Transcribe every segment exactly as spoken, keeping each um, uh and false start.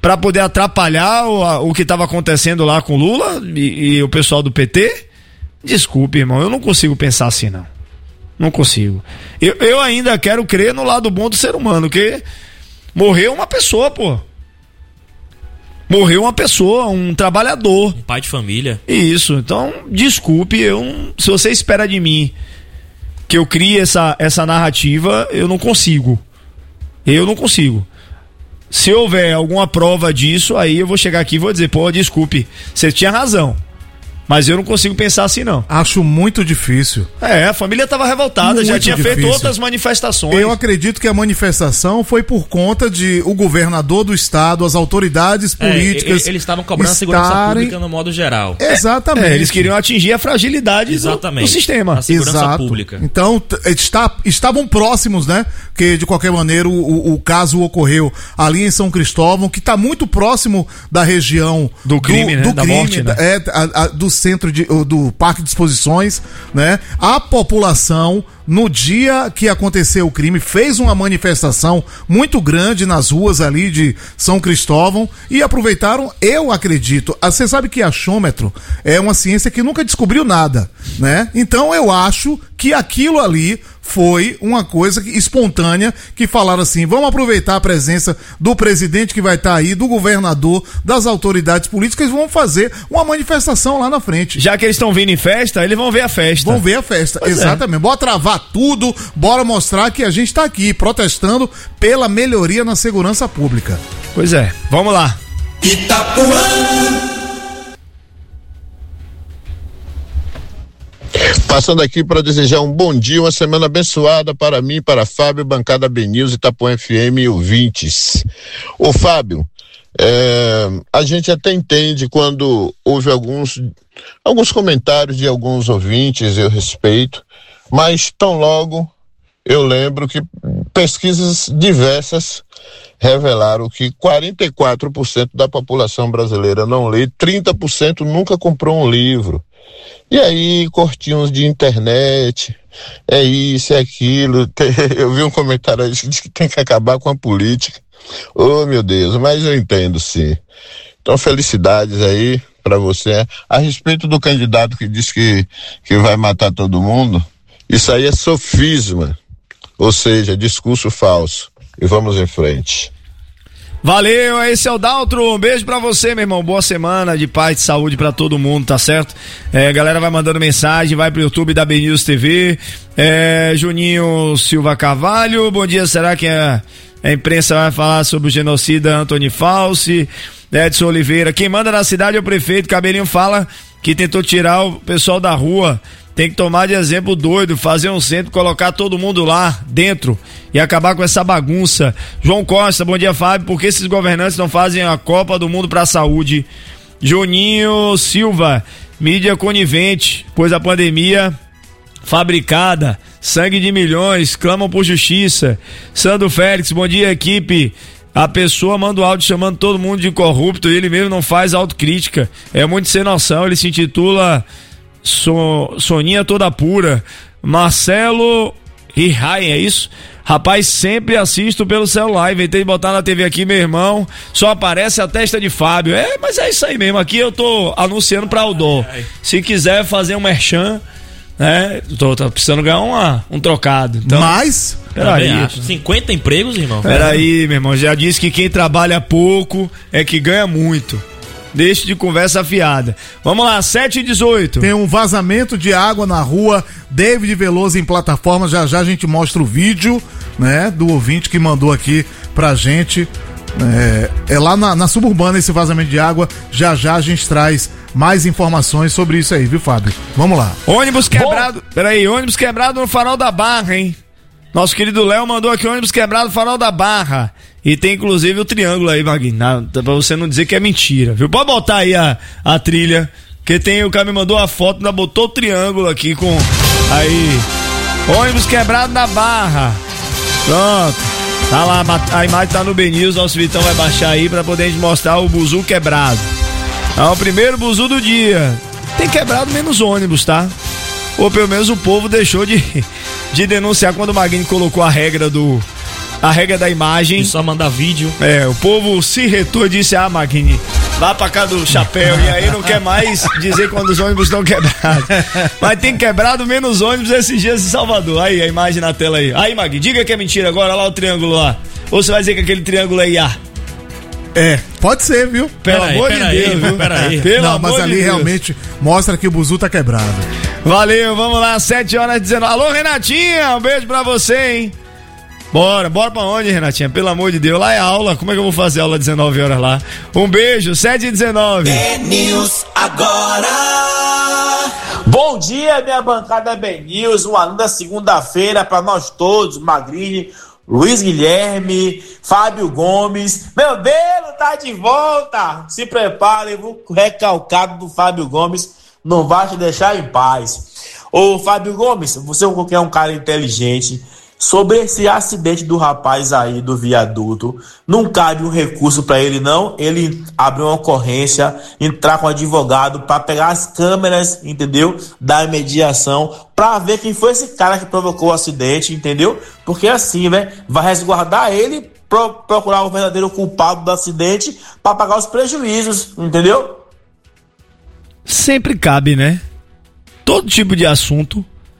para poder atrapalhar o, a, o que estava acontecendo lá com Lula e, e o pessoal do P T? Desculpe, irmão, eu não consigo pensar assim, não. Não consigo. Eu, eu ainda quero crer no lado bom do ser humano, que morreu uma pessoa, pô. Morreu uma pessoa, um trabalhador. Um pai de família. Isso, então, desculpe, eu, se você espera de mim que eu crie essa, essa narrativa, eu não consigo. Eu não consigo. Se houver alguma prova disso, aí eu vou chegar aqui e vou dizer, pô, desculpe, você tinha razão. Mas eu não consigo pensar assim, não. Acho muito difícil. É, a família estava revoltada, muito já tinha difícil. feito outras manifestações. Eu acredito que a manifestação foi por conta de o governador do estado, as autoridades políticas... É, eles estavam cobrando estarem... a segurança pública no modo geral. Exatamente. É, eles queriam atingir a fragilidade do, do sistema. A segurança Exato. pública. Então, está, estavam próximos, né? Que de qualquer maneira o, o, o caso ocorreu ali em São Cristóvão, que está muito próximo da região... Do crime, do, né? Do da crime, morte, né? É, a, a, do centro de, do Parque de Exposições, né? A população, no dia que aconteceu o crime, fez uma manifestação muito grande nas ruas ali de São Cristóvão e aproveitaram, eu acredito, você sabe que achômetro é uma ciência que nunca descobriu nada, né? Então eu acho que aquilo ali foi uma coisa espontânea, que falaram assim, vamos aproveitar a presença do presidente que vai estar aí, do governador, das autoridades políticas, e vão fazer uma manifestação lá na frente. Já que eles estão vindo em festa, eles vão ver a festa. Vão ver a festa, pois exatamente. É. Bora travar tudo, bora mostrar que a gente está aqui, protestando pela melhoria na segurança pública. Pois é, vamos lá. Itapuã. Passando aqui para desejar um bom dia, uma semana abençoada para mim, para Fábio, bancada B News, Itapuã F M e ouvintes. Ô Fábio, é, a gente até entende quando houve alguns, alguns comentários de alguns ouvintes, eu respeito, mas tão logo eu lembro que pesquisas diversas revelaram que quarenta e quatro por cento da população brasileira não lê, trinta por cento nunca comprou um livro. E aí, cortinhos de internet, é isso, é aquilo. Eu vi um comentário aí que diz que tem que acabar com a política. Oh, meu Deus, mas eu entendo, sim. Então, felicidades aí pra você. A respeito do candidato que diz que, que vai matar todo mundo, isso aí é sofisma, ou seja, discurso falso. E vamos em frente. Valeu, esse é o Daltro, um beijo pra você, meu irmão, boa semana de paz e saúde pra todo mundo, tá certo? É, galera vai mandando mensagem, vai pro YouTube da B News T V, é, Juninho Silva Carvalho, bom dia, será que a, a imprensa vai falar sobre o genocida Antony Fauci? Edson Oliveira, quem manda na cidade é o prefeito, Cabelinho fala que tentou tirar o pessoal da rua. Tem que tomar de exemplo doido, fazer um centro, colocar todo mundo lá dentro e acabar com essa bagunça. João Costa, bom dia, Fábio. Por que esses governantes não fazem a Copa do Mundo para a saúde? Juninho Silva, mídia conivente, pois a pandemia fabricada, sangue de milhões, clamam por justiça. Sandro Félix, bom dia, equipe. A pessoa manda o áudio chamando todo mundo de corrupto e ele mesmo não faz autocrítica. É muito sem noção, ele se intitula... So, Soninha toda pura. Marcelo Rihai, é isso? Rapaz, sempre assisto pelo celular. Inventei de botar na T V aqui, meu irmão. Só aparece a testa de Fábio. É, mas é isso aí mesmo. Aqui eu tô anunciando pra Aldó. Se quiser fazer um merchan, né? Tô, tô precisando ganhar uma, um trocado. Então, mas, peraí. cinquenta empregos, irmão? Peraí, meu irmão. Já disse que quem trabalha pouco é que ganha muito. Deixe de conversa afiada. Vamos lá, sete e dezoito. Tem um vazamento de água na rua David Veloso em plataforma. Já já a gente mostra o vídeo, né, do ouvinte que mandou aqui pra gente. É, é lá na, na Suburbana esse vazamento de água. Já já a gente traz mais informações sobre isso aí, viu, Fábio? Vamos lá. Ônibus quebrado. Bom... Peraí, ônibus quebrado no Farol da Barra, hein? Nosso querido Léo mandou aqui ônibus quebrado no Farol da Barra. E tem inclusive o triângulo aí, Maguinho, pra você não dizer que é mentira, viu? Pode botar aí a, a trilha, que tem, o cara me mandou a foto, ainda botou o triângulo aqui com, aí, ônibus quebrado na Barra. Pronto, tá lá, a imagem tá no B News, nosso Vitão vai baixar aí pra poder mostrar o buzu quebrado. É o primeiro buzu do dia. Tem quebrado menos ônibus, tá? Ou pelo menos o povo deixou de, de denunciar quando o Maguinho colocou a regra do... a regra da imagem. E só mandar vídeo. É, o povo se retou e disse, ah, Magni, vá pra cá do chapéu. E aí não quer mais dizer quando os ônibus estão quebrados. Mas tem quebrado menos ônibus esses dias em Salvador. Aí, a imagem na tela aí. Aí, Magni, diga que é mentira agora, olha lá o triângulo lá. Ou você vai dizer que aquele triângulo é I A? É, pode ser, viu? Pelo pera amor aí, de pera Deus, aí, viu? Pera aí. Pelo Não, amor mas ali de Deus. realmente mostra que o buzu tá quebrado. Valeu, vamos lá, sete horas e dezenove. Alô, Renatinha, um beijo pra você, hein? Bora, bora pra onde, Renatinha? Pelo amor de Deus, lá é aula. Como é que eu vou fazer aula às dezenove horas lá? Um beijo, sete e dezenove. É News agora. Bom dia, minha bancada B News. Uma linda segunda-feira pra nós todos. Magrini, Luiz Guilherme, Fábio Gomes. Meu Deus, tá de volta. Se preparem, o recalcado do Fábio Gomes não vai te deixar em paz. Ô, Fábio Gomes, você é um cara inteligente. Sobre esse acidente do rapaz aí do viaduto, não cabe um recurso pra ele não, ele abrir uma ocorrência, entrar com um advogado pra pegar as câmeras, entendeu? Da mediação, pra ver quem foi esse cara que provocou o acidente, entendeu? Porque assim, né, vai resguardar ele, pro, procurar o verdadeiro culpado do acidente pra pagar os prejuízos, entendeu? Sempre cabe, né? Todo tipo de assunto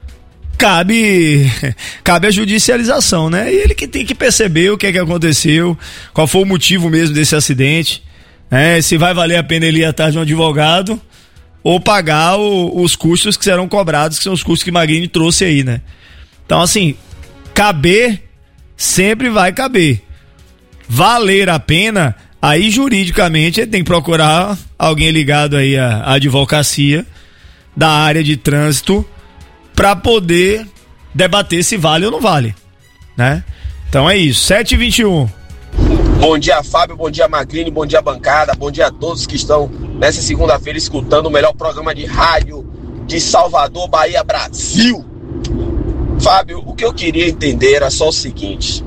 cabe cabe a judicialização, né? E ele que tem que perceber o que é que aconteceu, qual foi o motivo mesmo desse acidente, né? Se vai valer a pena ele ir atrás de um advogado ou pagar o, os custos que serão cobrados, que são os custos que Magrini trouxe aí, né? Então, assim, caber sempre vai caber. Valer a pena, aí juridicamente ele tem que procurar alguém ligado aí à, à advocacia da área de trânsito para poder debater se vale ou não vale, né? Então é isso, sete e vinte e um. Bom dia, Fábio, bom dia, Magrini, bom dia, bancada, bom dia a todos que estão nessa segunda-feira escutando o melhor programa de rádio de Salvador, Bahia, Brasil. Fábio, o que eu queria entender era só o seguinte: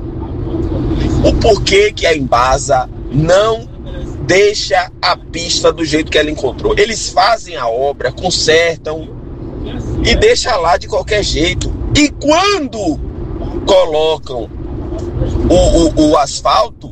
o porquê que a Embasa não deixa a pista do jeito que ela encontrou. Eles fazem a obra, consertam e deixa lá de qualquer jeito. E quando colocam o, o, o asfalto,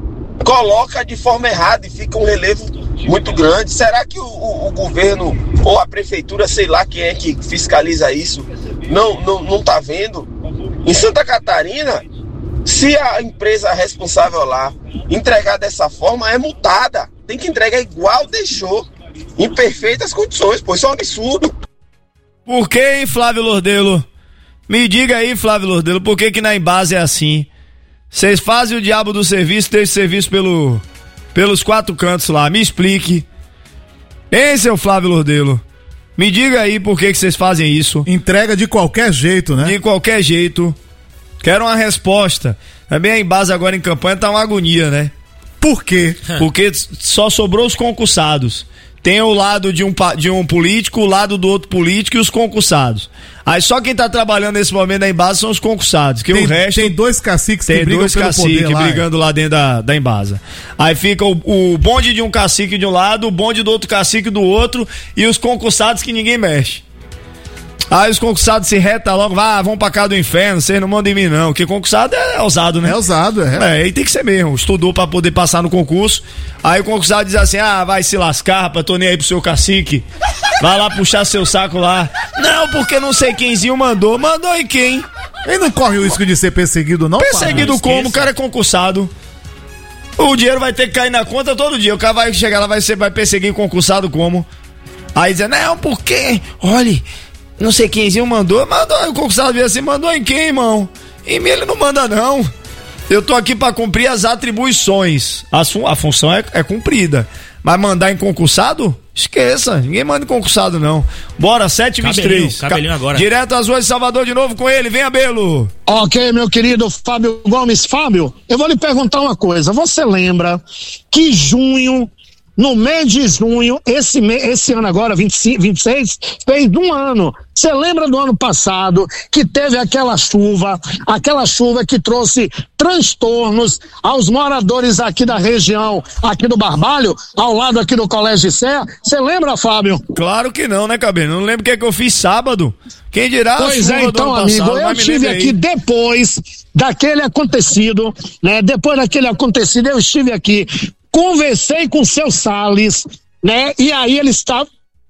coloca de forma errada e fica um relevo muito grande. Será que o, o, o governo ou a prefeitura, sei lá quem é que fiscaliza isso, não, não, não tá vendo? Em Santa Catarina, se a empresa responsável lá entregar dessa forma, é multada. Tem que entregar igual deixou, em perfeitas condições, pois isso é um absurdo. Por que, hein, Flávio Lordelo? Me diga aí, Flávio Lordelo, por que que na Embasa é assim? Vocês fazem o diabo do serviço, deixam o serviço pelo, pelos quatro cantos lá, me explique. Hein, seu Flávio Lordelo? Me diga aí por que que vocês fazem isso. Entrega de qualquer jeito, né? De qualquer jeito. Quero uma resposta. Também a Embasa agora em campanha tá uma agonia, né? Por quê? Porque só sobrou os concursados. Tem o lado de um, de um político, o lado do outro político e os concursados. Aí só quem tá trabalhando nesse momento na Embasa são os concursados, que Tem, o resto... tem dois caciques tem que brigam dois pelo caciques poder lá, brigando é. lá dentro da, da Embasa. Aí fica o, o bonde de um cacique de um lado, o bonde do outro cacique do outro e os concursados que ninguém mexe. Aí os concursados se retam logo, ah, vão pra cá do inferno, vocês não mandam em mim não, porque concursado é ousado, né? É ousado, é. É, aí tem que ser mesmo, estudou pra poder passar no concurso, aí o concursado diz assim, ah, vai se lascar, rapaz, tô nem aí pro seu cacique, vai lá puxar seu saco lá. Não, porque não sei quemzinho mandou, mandou em quem? Ele não corre o risco de ser perseguido não, Perseguido não como? esqueça. O cara é concursado. O dinheiro vai ter que cair na conta todo dia, o cara vai chegar lá, vai, ser, vai perseguir o concursado como? Aí diz, não, porque, olha... Não sei quemzinho mandou, mandou, o concursado veio assim, mandou em quem, irmão? Em mim ele não manda não. Eu tô aqui pra cumprir as atribuições. A, su- a função é, é cumprida. Mas mandar em concursado? Esqueça, ninguém manda em concursado não. Bora, sete e vinte e três. Cabelinho, cabelinho agora. Direto às ruas de Salvador de novo com ele, venha Belo. Ok, meu querido Fábio Gomes. Fábio, eu vou lhe perguntar uma coisa. Você lembra que junho no mês de junho, esse, me, esse ano agora, vinte e cinco, vinte e seis, fez um ano. Você lembra do ano passado que teve aquela chuva, aquela chuva que trouxe transtornos aos moradores aqui da região, aqui do Barbalho, ao lado aqui do Colégio Sé? Você lembra, Fábio? Claro que não, né, Cabelo? Não lembro o que é que eu fiz sábado. Quem dirá? Pois é, então, amigo, passado, eu estive aqui depois daquele acontecido, né? Depois daquele acontecido, eu estive aqui, conversei com o seu Salles, né? E aí ele estava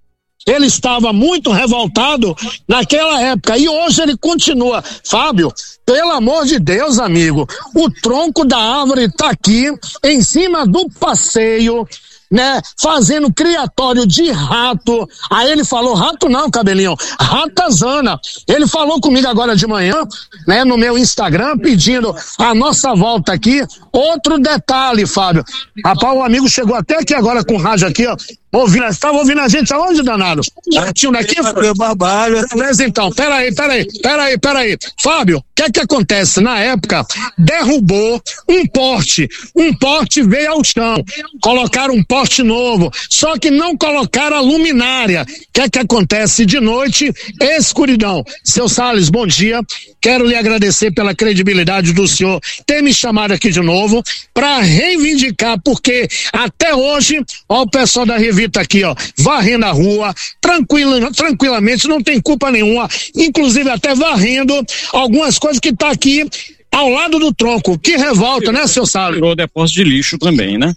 Ele estava muito revoltado naquela época e hoje ele continua. Fábio, pelo amor de Deus, amigo, o tronco da árvore está aqui em cima do passeio, né, fazendo criatório de rato. Aí ele falou, rato não, Cabelinho, ratazana. Ele falou comigo agora de manhã, né, no meu Instagram, pedindo a nossa volta aqui. Outro detalhe, Fábio, rapaz, o amigo chegou até aqui agora com o rádio aqui, ó, ouvindo, estava ouvindo a gente aonde, danado? Tinha daqui? Meu barbalho. Beleza, então, peraí, peraí, peraí, peraí. Fábio, o que é que acontece? Na época, derrubou um poste, um poste veio ao chão, colocaram um poste novo, só que não colocaram a luminária. O que é que acontece? De noite, escuridão. Seu Salles, bom dia, quero lhe agradecer pela credibilidade do senhor ter me chamado aqui de novo, para reivindicar, porque até hoje, ó, o pessoal da Revita aqui, ó, varrendo a rua, tranquila, tranquilamente, não tem culpa nenhuma, inclusive até varrendo algumas coisas que tá aqui ao lado do tronco. Que revolta, né, seu Salles? Virou depósito de lixo também, né?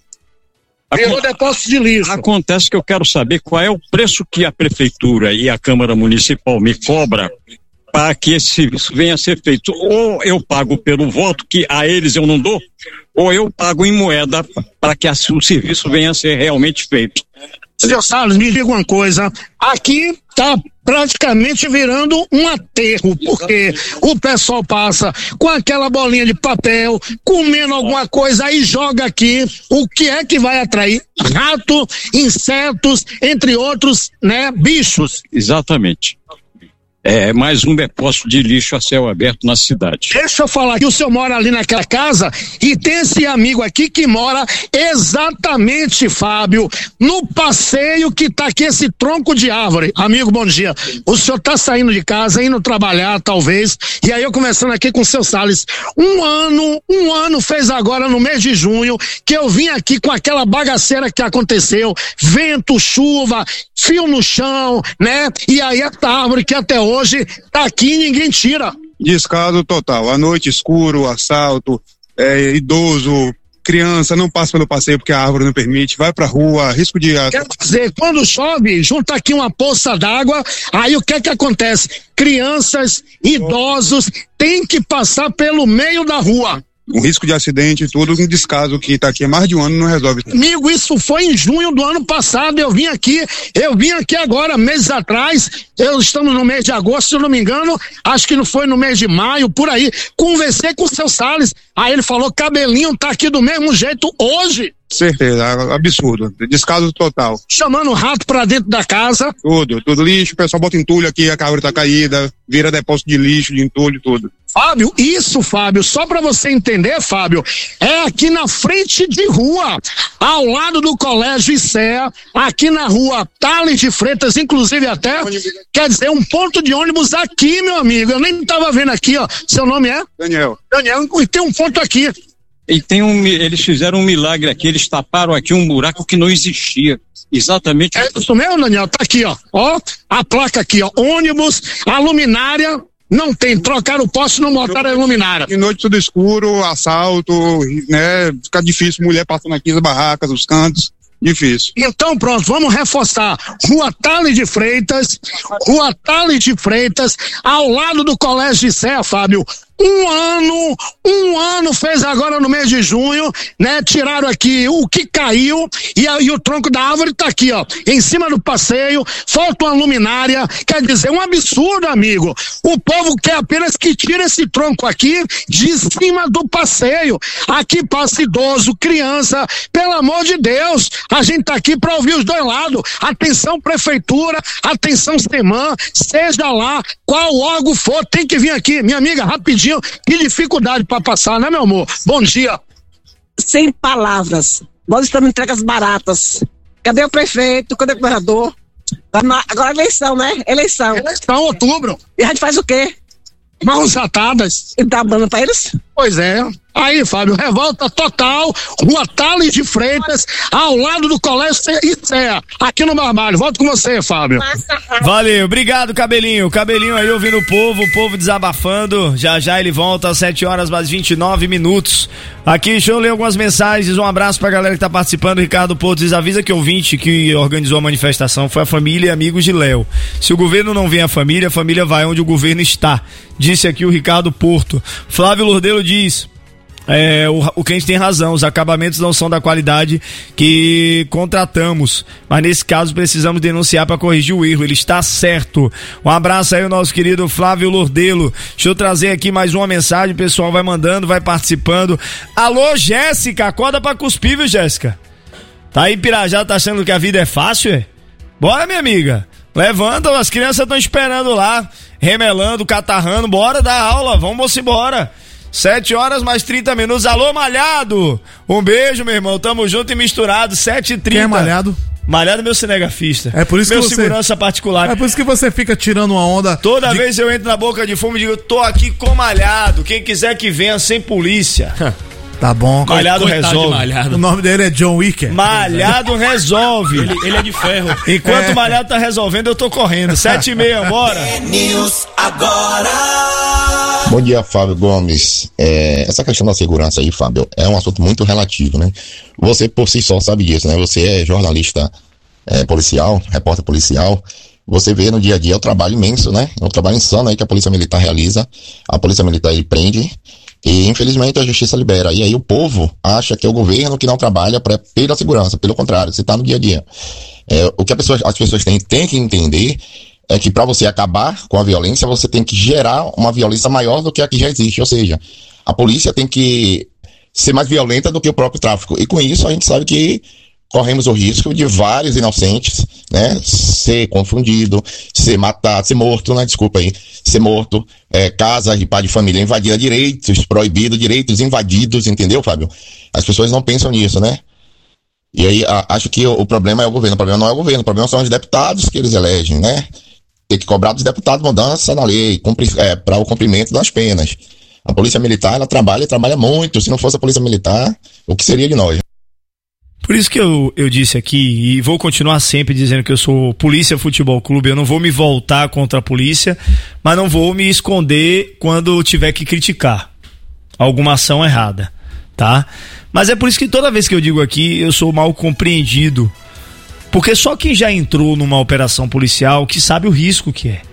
Virou depósito de lixo. Acontece que eu quero saber qual é o preço que a prefeitura e a Câmara Municipal me cobra para que esse serviço venha a ser feito. Ou eu pago pelo voto, que a eles eu não dou, ou eu pago em moeda para que assim, o serviço venha a ser realmente feito. Senhor Salles, me diga uma coisa, aqui tá praticamente virando um aterro, porque o pessoal passa com aquela bolinha de papel, comendo alguma coisa, aí joga aqui, o que é que vai atrair? Rato, insetos, entre outros, né, bichos. Exatamente. É mais um depósito de lixo a céu aberto na cidade. Deixa eu falar que o senhor mora ali naquela casa e tem esse amigo aqui que mora exatamente, Fábio, no passeio que tá aqui esse tronco de árvore. Amigo, bom dia. O senhor tá saindo de casa, indo trabalhar, talvez, e aí eu conversando aqui com o seu Salles. Um ano, um ano fez agora no mês de junho que eu vim aqui com aquela bagaceira que aconteceu, vento, chuva, fio no chão, né? E aí essa árvore que até hoje Hoje tá aqui e ninguém tira. Descaso total. À noite, escuro, assalto, é, idoso, criança, não passa pelo passeio porque a árvore não permite, vai pra rua, risco de... Quer dizer, quando chove, junta aqui uma poça d'água, aí o que é que acontece? Crianças, idosos, têm que passar pelo meio da rua. Um risco de acidente e tudo, um descaso que tá aqui há mais de um ano não resolve. Amigo, isso foi em junho do ano passado, eu vim aqui, eu vim aqui agora, meses atrás, eu estamos no mês de agosto, se eu não me engano, acho que não foi no mês de maio, por aí, conversei com o seu Salles, aí ele falou, Cabelinho tá aqui do mesmo jeito hoje. Certeza, absurdo, descaso total. Chamando o rato pra dentro da casa. Tudo, tudo lixo, o pessoal bota entulho aqui, a árvore tá caída, vira depósito de lixo, de entulho, tudo. Fábio, isso, Fábio, só pra você entender, Fábio, é aqui na frente de rua, ao lado do Colégio Icea, aqui na rua Tales de Freitas, inclusive até, quer dizer, um ponto de ônibus aqui, meu amigo, eu nem tava vendo aqui, ó, seu nome é? Daniel. Daniel, e tem um ponto aqui. E tem um, eles fizeram um milagre aqui, eles taparam aqui um buraco que não existia. Exatamente. É isso mesmo, Daniel, tá aqui, ó, ó, a placa aqui, ó, ônibus, a luminária, não tem, trocaram o poste e não botaram a luminária. De noite tudo escuro, assalto, né, fica difícil, mulher passando aqui nas barracas, os cantos. Difícil. Então pronto, vamos reforçar. Rua Tales de Freitas, Rua Tales de Freitas, ao lado do Colégio Sé, Fábio. Um ano, um ano fez agora no mês de junho, né? Tiraram aqui o que caiu e, a, e o tronco da árvore tá aqui, ó, em cima do passeio, falta uma luminária, quer dizer, um absurdo, amigo. O povo quer apenas que tire esse tronco aqui de cima do passeio. Aqui passa idoso, criança, pelo amor de Deus, a gente tá aqui pra ouvir os dois lados. Atenção prefeitura, atenção SEMAN, seja lá qual órgão for, tem que vir aqui, minha amiga, rapidinho. Que dificuldade para passar, né, meu amor? Bom dia. Sem palavras. Nós estamos em entregas baratas. Cadê o prefeito? Cadê o governador? Agora eleição, né? Eleição. Eleição, outubro. E a gente faz o quê? Mãos atadas. E dá banda pra eles? Pois é. Aí, Fábio, revolta total, Rua Tales de Freitas, ao lado do Colégio Icea, aqui no Marmário. Volto com você, Fábio. Valeu, obrigado, Cabelinho. Cabelinho aí ouvindo o povo, o povo desabafando. Já já ele volta às sete horas mais vinte e nove minutos. Aqui, deixa eu ler algumas mensagens. Um abraço pra galera que tá participando. Ricardo Porto diz: avisa que o ouvinte que organizou a manifestação foi a família e amigos de Léo. Se o governo não vem a família, a família vai onde o governo está. Disse aqui o Ricardo Porto. Flávio Lordelo diz: É, o, o cliente tem razão, os acabamentos não são da qualidade que contratamos, mas nesse caso precisamos denunciar para corrigir o erro, ele está certo. Um abraço aí ao nosso querido Flávio Lordelo. Deixa eu trazer aqui mais uma mensagem, o pessoal vai mandando, vai participando. Alô, Jéssica, acorda pra cuspir, viu, Jéssica? Tá aí Pirajá, tá achando que a vida é fácil, é? Bora, minha amiga, levanta, as crianças estão esperando lá, remelando, catarrando, bora dar aula, vamos embora. Sete horas mais trinta minutos. Alô, Malhado! Um beijo, meu irmão. Tamo junto e misturado. Sete e trinta. Quem é Malhado? Malhado, meu cinegrafista. É por isso meu que você... segurança particular. É por isso que você fica tirando uma onda. Toda de... vez eu entro na boca de fumo e digo: tô aqui com Malhado. Quem quiser que venha sem polícia. Tá bom. Malhado resolve. Malhado. O nome dele é John Wick. Malhado resolve. Ele, ele é de ferro. Enquanto o é. Malhado tá resolvendo, eu tô correndo. Sete e meia, bora. News agora. Bom dia, Fábio Gomes. É, essa questão da segurança aí, Fábio, é um assunto muito relativo, né? Você por si só sabe disso, né? Você é jornalista é, policial, repórter policial. Você vê no dia a dia o trabalho imenso, né? O trabalho insano aí que a Polícia Militar realiza. A Polícia Militar ele prende e infelizmente a Justiça libera. E aí o povo acha que é o governo que não trabalha pra, pela segurança. Pelo contrário, você tá no dia a dia. É, o que a pessoa, as pessoas têm, têm que entender é que para você acabar com a violência, você tem que gerar uma violência maior do que a que já existe. Ou seja, a polícia tem que ser mais violenta do que o próprio tráfico. E com isso a gente sabe que corremos o risco de vários inocentes, né, ser confundido, ser matado, ser morto, né, desculpa aí, ser morto, é, casa de pai de família invadida, direitos proibidos, direitos invadidos, entendeu, Fábio? As pessoas não pensam nisso, né? E aí a, acho que o, o problema é o governo, o problema não é o governo, o problema são os deputados que eles elegem, né? Tem que cobrar dos deputados mudança na lei, é, para o cumprimento das penas. A Polícia Militar, ela trabalha e trabalha muito. Se não fosse a Polícia Militar, o que seria de nós? Por isso que eu, eu disse aqui, e vou continuar sempre dizendo que eu sou Polícia Futebol Clube, eu não vou me voltar contra a polícia, mas não vou me esconder quando tiver que criticar alguma ação errada, tá? Mas é por isso que toda vez que eu digo aqui, eu sou mal compreendido. Porque só quem já entrou numa operação policial que sabe o risco que é.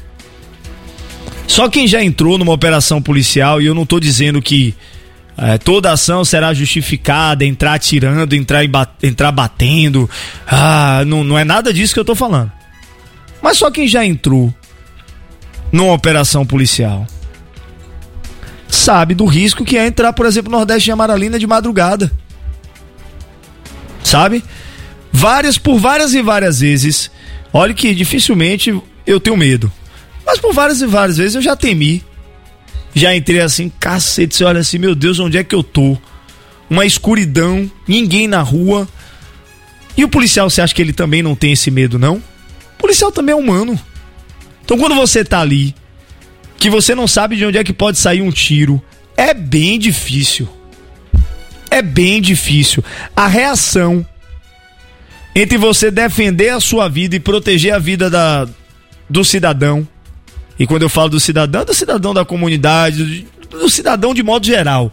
Só quem já entrou numa operação policial, e eu não tô dizendo que é, toda ação será justificada, entrar atirando, entrar, entrar batendo, ah, não, não é nada disso que eu tô falando. Mas só quem já entrou numa operação policial sabe do risco que é entrar, por exemplo, no Nordeste de Amaralina de madrugada. Sabe? Várias, por várias e várias vezes, olha que dificilmente eu tenho medo, mas por várias e várias vezes eu já temi, já entrei assim, cacete, você olha assim, meu Deus, onde é que eu tô? Uma escuridão, ninguém na rua, e o policial, você acha que ele também não tem esse medo, não? O policial também é humano. Então quando você tá ali, que você não sabe de onde é que pode sair um tiro, é bem difícil, é bem difícil, a reação entre você defender a sua vida e proteger a vida da, do cidadão, e quando eu falo do cidadão, é do cidadão da comunidade, do, do cidadão de modo geral.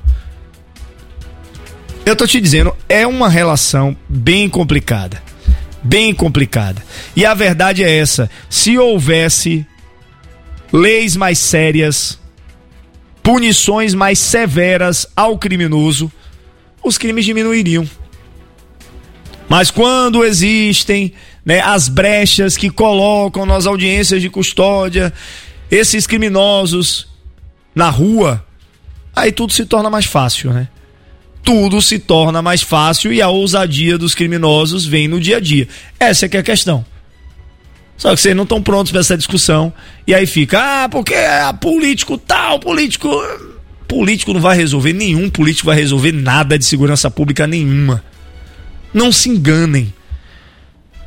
Eu tô te dizendo, é uma relação bem complicada, bem complicada. E a verdade é essa, se houvesse leis mais sérias, punições mais severas ao criminoso, os crimes diminuiriam. Mas quando existem, né, as brechas que colocam nas audiências de custódia esses criminosos na rua, aí tudo se torna mais fácil, né? Tudo se torna mais fácil e a ousadia dos criminosos vem no dia a dia. Essa é que é a questão. Só que vocês não estão prontos para essa discussão e aí fica, ah, porque é político tal, político... Político não vai resolver, nenhum político vai resolver nada de segurança pública nenhuma. Não se enganem.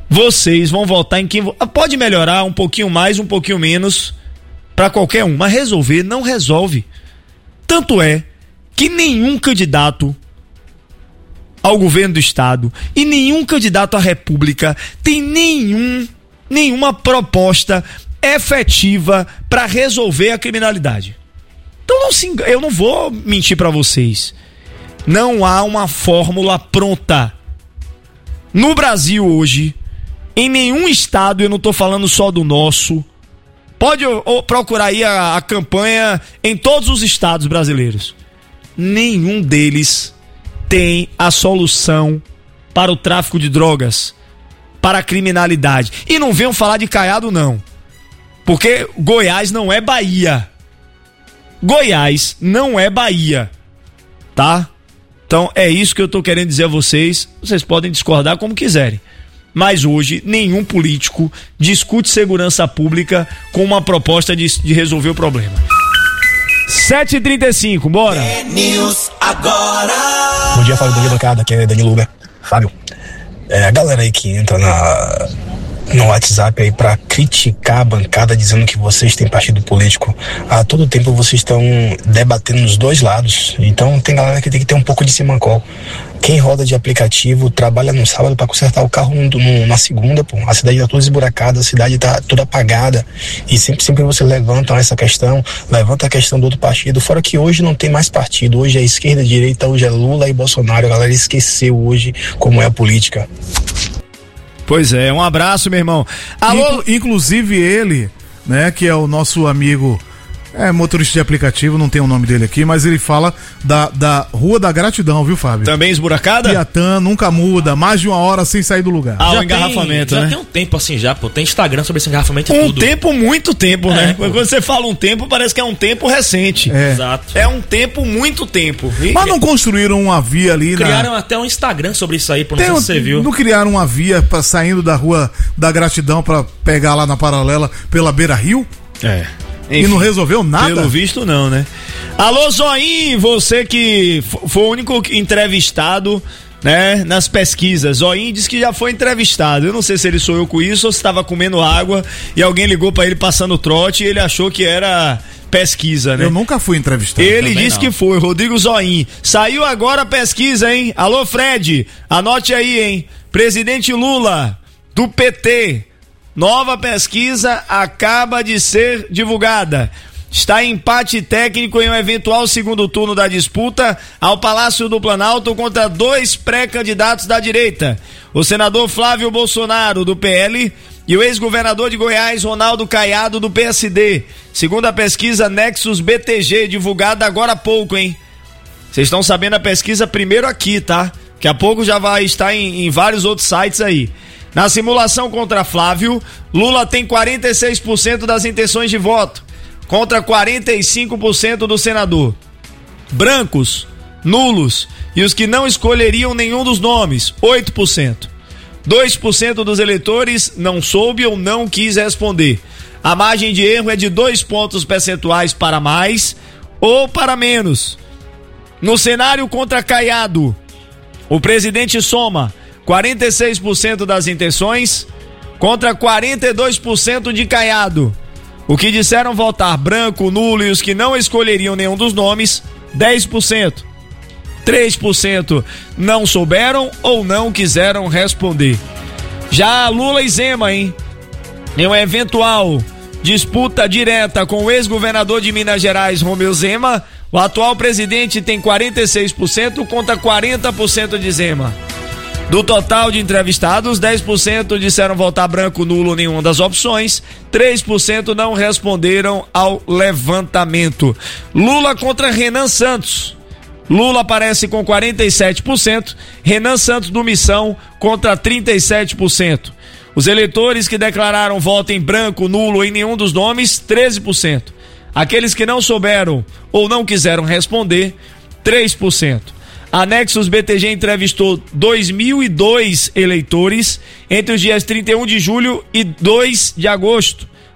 vocês vão votar em quem... Pode melhorar um pouquinho mais, um pouquinho menos, para qualquer um, mas resolver não resolve. Tanto é que nenhum candidato ao governo do estado e nenhum candidato à república tem nenhum, nenhuma proposta efetiva para resolver a criminalidade. Então não se, eu não vou mentir para vocês. Não há uma fórmula pronta. No Brasil hoje, em nenhum estado, eu não tô falando só do nosso, pode ou, ou, procurar aí a, a campanha em todos os estados brasileiros. Nenhum deles tem a solução para o tráfico de drogas, para a criminalidade. E não venham falar de Caiado, não. Porque Goiás não é Bahia. Goiás não é Bahia. Tá? Então é isso que eu tô querendo dizer a vocês. Vocês podem discordar como quiserem. Mas hoje nenhum político discute segurança pública com uma proposta de, de resolver o problema. sete e trinta e cinco, bora. News agora. Bom dia, Fábio, bom dia, bancada, aqui é Danilo Uber. Fábio, é, a galera aí que entra na, no WhatsApp aí pra criticar a bancada dizendo que vocês têm partido político, a todo tempo vocês estão debatendo nos dois lados, então tem galera que tem que ter um pouco de simancol. Quem roda de aplicativo trabalha no sábado para consertar o carro no, no, na segunda, pô. A cidade tá toda esburacada, a cidade tá toda apagada. E sempre, sempre você levanta essa questão, levanta a questão do outro partido. Fora que hoje não tem mais partido. Hoje é esquerda e direita, hoje é Lula e Bolsonaro. A galera esqueceu hoje como é a política. Pois é, um abraço, meu irmão. Alô? Inclu- inclusive ele, né, que é o nosso amigo... É, motorista de aplicativo, não tem o nome dele aqui, mas ele fala da, da Rua da Gratidão, viu, Fábio? Também esburacada? Piatã, nunca muda, mais de uma hora sem sair do lugar. Ah, já o engarrafamento, tem, né? Já tem um tempo assim já, pô. Tem Instagram sobre esse engarrafamento e um tudo. Um tempo, muito tempo, é, né? Pô. Quando você fala um tempo, parece que é um tempo recente. É. Exato. É um tempo, muito tempo. E... Mas não construíram uma via ali, né? Criaram na... até um Instagram sobre isso aí, por não Tem sei um, se você viu. Não criaram uma via pra, saindo da Rua da Gratidão pra pegar lá na paralela pela Beira Rio? É. Enfim, e não resolveu nada? Pelo visto, não, né? Alô, Zoinho, você que foi o único entrevistado, né, nas pesquisas. Zoinho disse que já foi entrevistado. Eu não sei se ele sonhou com isso ou se estava comendo água e alguém ligou pra ele passando trote e ele achou que era pesquisa, né? Eu nunca fui entrevistado. Ele disse não. que foi, Rodrigo Zoinho. Saiu agora a pesquisa, hein? Alô, Fred, anote aí, hein? Presidente Lula, do P T. Nova pesquisa acaba de ser divulgada. Está em empate técnico em um eventual segundo turno da disputa ao Palácio do Planalto contra dois pré-candidatos da direita. O senador Flávio Bolsonaro, do P L, e o ex-governador de Goiás, Ronaldo Caiado, do P S D. Segundo a pesquisa Nexus B T G, divulgada agora há pouco, hein? Vocês estão sabendo a pesquisa primeiro aqui, tá? Daqui a pouco já vai estar em, em vários outros sites aí. Na simulação contra Flávio, Lula tem quarenta e seis por cento das intenções de voto, contra quarenta e cinco por cento do senador. Brancos, nulos e os que não escolheriam nenhum dos nomes, oito por cento. dois por cento dos eleitores não soube ou não quis responder. A margem de erro é de dois pontos percentuais para mais ou para menos. No cenário contra Caiado, o presidente soma quarenta e seis por cento das intenções contra quarenta e dois por cento de Caiado. O que disseram votar branco, nulo e os que não escolheriam nenhum dos nomes, dez por cento. três por cento não souberam ou não quiseram responder. Já Lula e Zema, hein? Em uma eventual disputa direta com o ex-governador de Minas Gerais, Romeu Zema, o atual presidente tem quarenta e seis por cento contra quarenta por cento de Zema. Do total de entrevistados, dez por cento disseram votar branco, nulo ou nenhuma das opções, três por cento não responderam ao levantamento. Lula contra Renan Santos. Lula aparece com quarenta e sete por cento, Renan Santos do Missão contra trinta e sete por cento. Os eleitores que declararam voto em branco, nulo ou em nenhum dos nomes, treze por cento. Aqueles que não souberam ou não quiseram responder, três por cento. A Nexus B T G entrevistou dois mil e dois eleitores entre os dias trinta e um de julho e dois de agosto.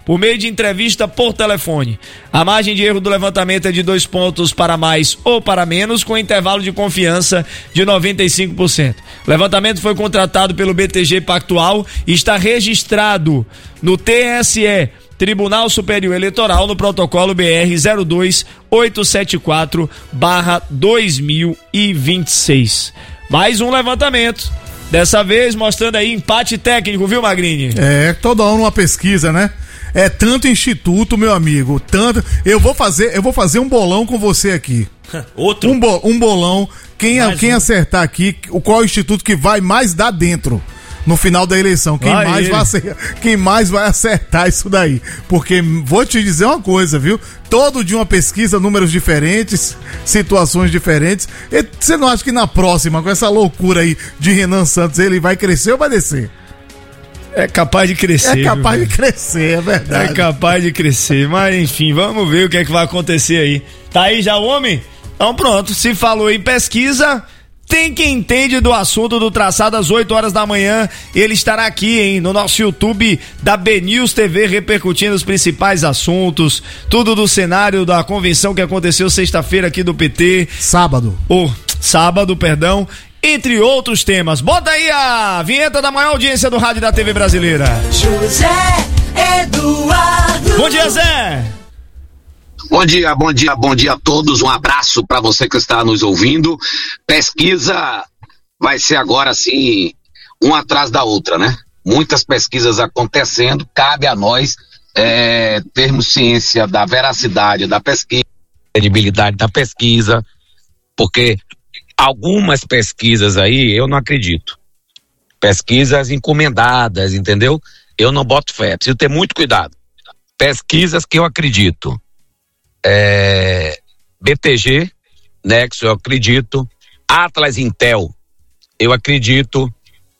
por meio de entrevista por telefone. A margem de erro do levantamento é de dois pontos para mais ou para menos, com intervalo de confiança de noventa e cinco por cento. O levantamento foi contratado pelo B T G Pactual e está registrado no T S E, Tribunal Superior Eleitoral, no protocolo B R zero dois oito sete quatro barra dois mil e vinte e seis. Mais um levantamento, dessa vez mostrando aí empate técnico, viu, Magrini? É, toda hora uma pesquisa, né? É tanto instituto, meu amigo, tanto... Eu vou fazer, eu vou fazer um bolão com você aqui. Outro? Um, bo, um bolão, quem, quem um. acertar aqui, qual é o instituto que vai mais dar dentro no final da eleição, quem mais, vai acertar, quem mais vai acertar isso daí, porque vou te dizer uma coisa, viu, todo dia uma pesquisa, números diferentes, situações diferentes, e você não acha que na próxima, com essa loucura aí de Renan Santos, ele vai crescer ou vai descer? É capaz de crescer. É capaz de crescer, é verdade. É capaz de crescer, mas enfim, vamos ver o que é que vai acontecer aí. Tá aí já o homem? Então pronto, se falou em pesquisa, tem quem entende do assunto do traçado às oito horas da manhã. Ele estará aqui, hein, no nosso YouTube da B News T V, repercutindo os principais assuntos, tudo do cenário da convenção que aconteceu sexta-feira aqui do P T. Sábado. Ou sábado, perdão. Entre outros temas. Bota aí a vinheta da maior audiência do rádio e da T V brasileira. José Eduardo. Bom dia, Zé. Bom dia, bom dia, bom dia a todos. Um abraço para você que está nos ouvindo. Pesquisa vai ser agora assim, uma atrás da outra, né? Muitas pesquisas acontecendo. Cabe a nós é, termos ciência da veracidade da pesquisa, credibilidade da pesquisa, porque algumas pesquisas aí eu não acredito. Pesquisas encomendadas, entendeu? Eu não boto fé. Preciso ter muito cuidado. Pesquisas que eu acredito. É, B T G, Nexo, eu acredito. Atlas Intel, eu acredito.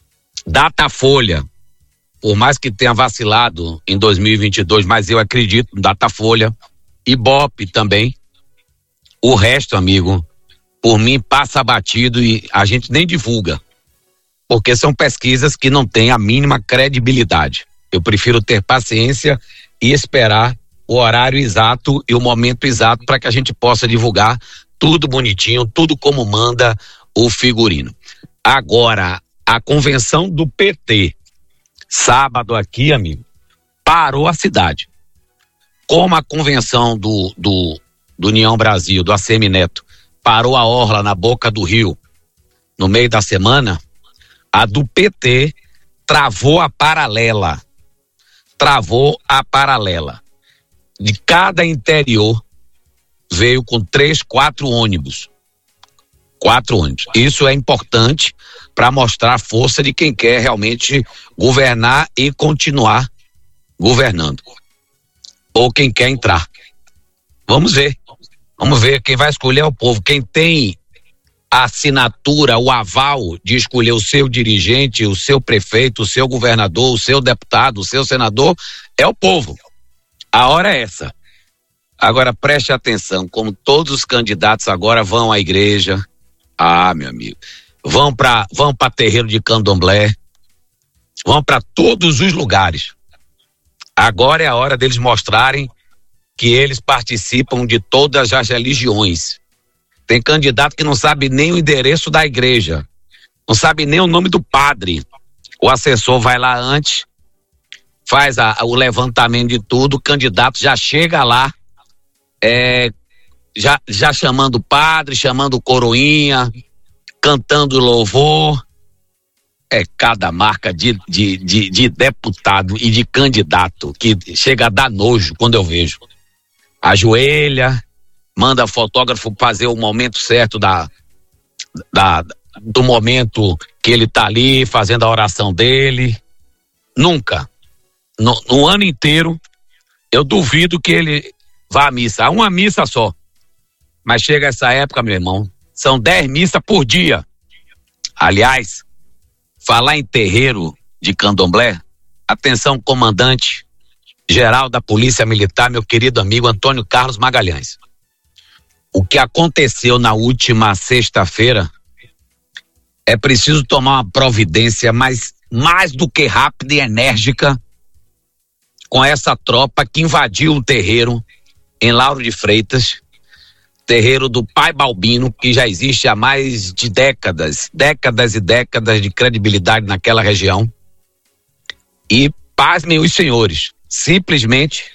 Datafolha, por mais que tenha vacilado em dois mil e vinte e dois, mas eu acredito no Datafolha. Ibope também. O resto, amigo, por mim passa batido e a gente nem divulga, porque são pesquisas que não têm a mínima credibilidade. Eu prefiro ter paciência e esperar o horário exato e o momento exato para que a gente possa divulgar tudo bonitinho, tudo como manda o figurino. Agora, a convenção do P T, sábado aqui, amigo, parou a cidade. Como a convenção do, do, do União Brasil, do ACM Neto, parou a orla na boca do rio no meio da semana, a do P T travou a paralela. Travou a paralela. De cada interior veio com três, quatro ônibus. Quatro ônibus. Isso é importante para mostrar a força de quem quer realmente governar e continuar governando. Ou quem quer entrar. Vamos ver. Vamos ver, quem vai escolher é o povo. Quem tem a assinatura, o aval de escolher o seu dirigente, o seu prefeito, o seu governador, o seu deputado, o seu senador, é o povo. A hora é essa. Agora preste atenção, como todos os candidatos agora vão à igreja, ah, meu amigo, vão para vão para terreiro de candomblé, vão para todos os lugares. Agora é a hora deles mostrarem que eles participam de todas as religiões. Tem candidato que não sabe nem o endereço da igreja, não sabe nem o nome do padre. O assessor vai lá antes, faz a, o levantamento de tudo, o candidato já chega lá, é, já, já chamando o padre, chamando o coroinha, cantando louvor. É cada marca de, de, de, de deputado e de candidato que chega a dar nojo quando eu vejo. Ajoelha, manda fotógrafo fazer o momento certo da, da, do momento que ele tá ali fazendo a oração dele. Nunca, no, no ano inteiro, eu duvido que ele vá à missa. Há uma missa só. Mas chega essa época, meu irmão, são dez missas por dia. Aliás, falar em terreiro de candomblé, atenção, comandante geral da Polícia Militar, meu querido amigo Antônio Carlos Magalhães. O que aconteceu na última sexta-feira é preciso tomar uma providência mais, mais do que rápida e enérgica com essa tropa que invadiu um terreiro em Lauro de Freitas, terreiro do Pai Balbino, que já existe há mais de décadas, décadas e décadas de credibilidade naquela região. E pasmem os senhores, simplesmente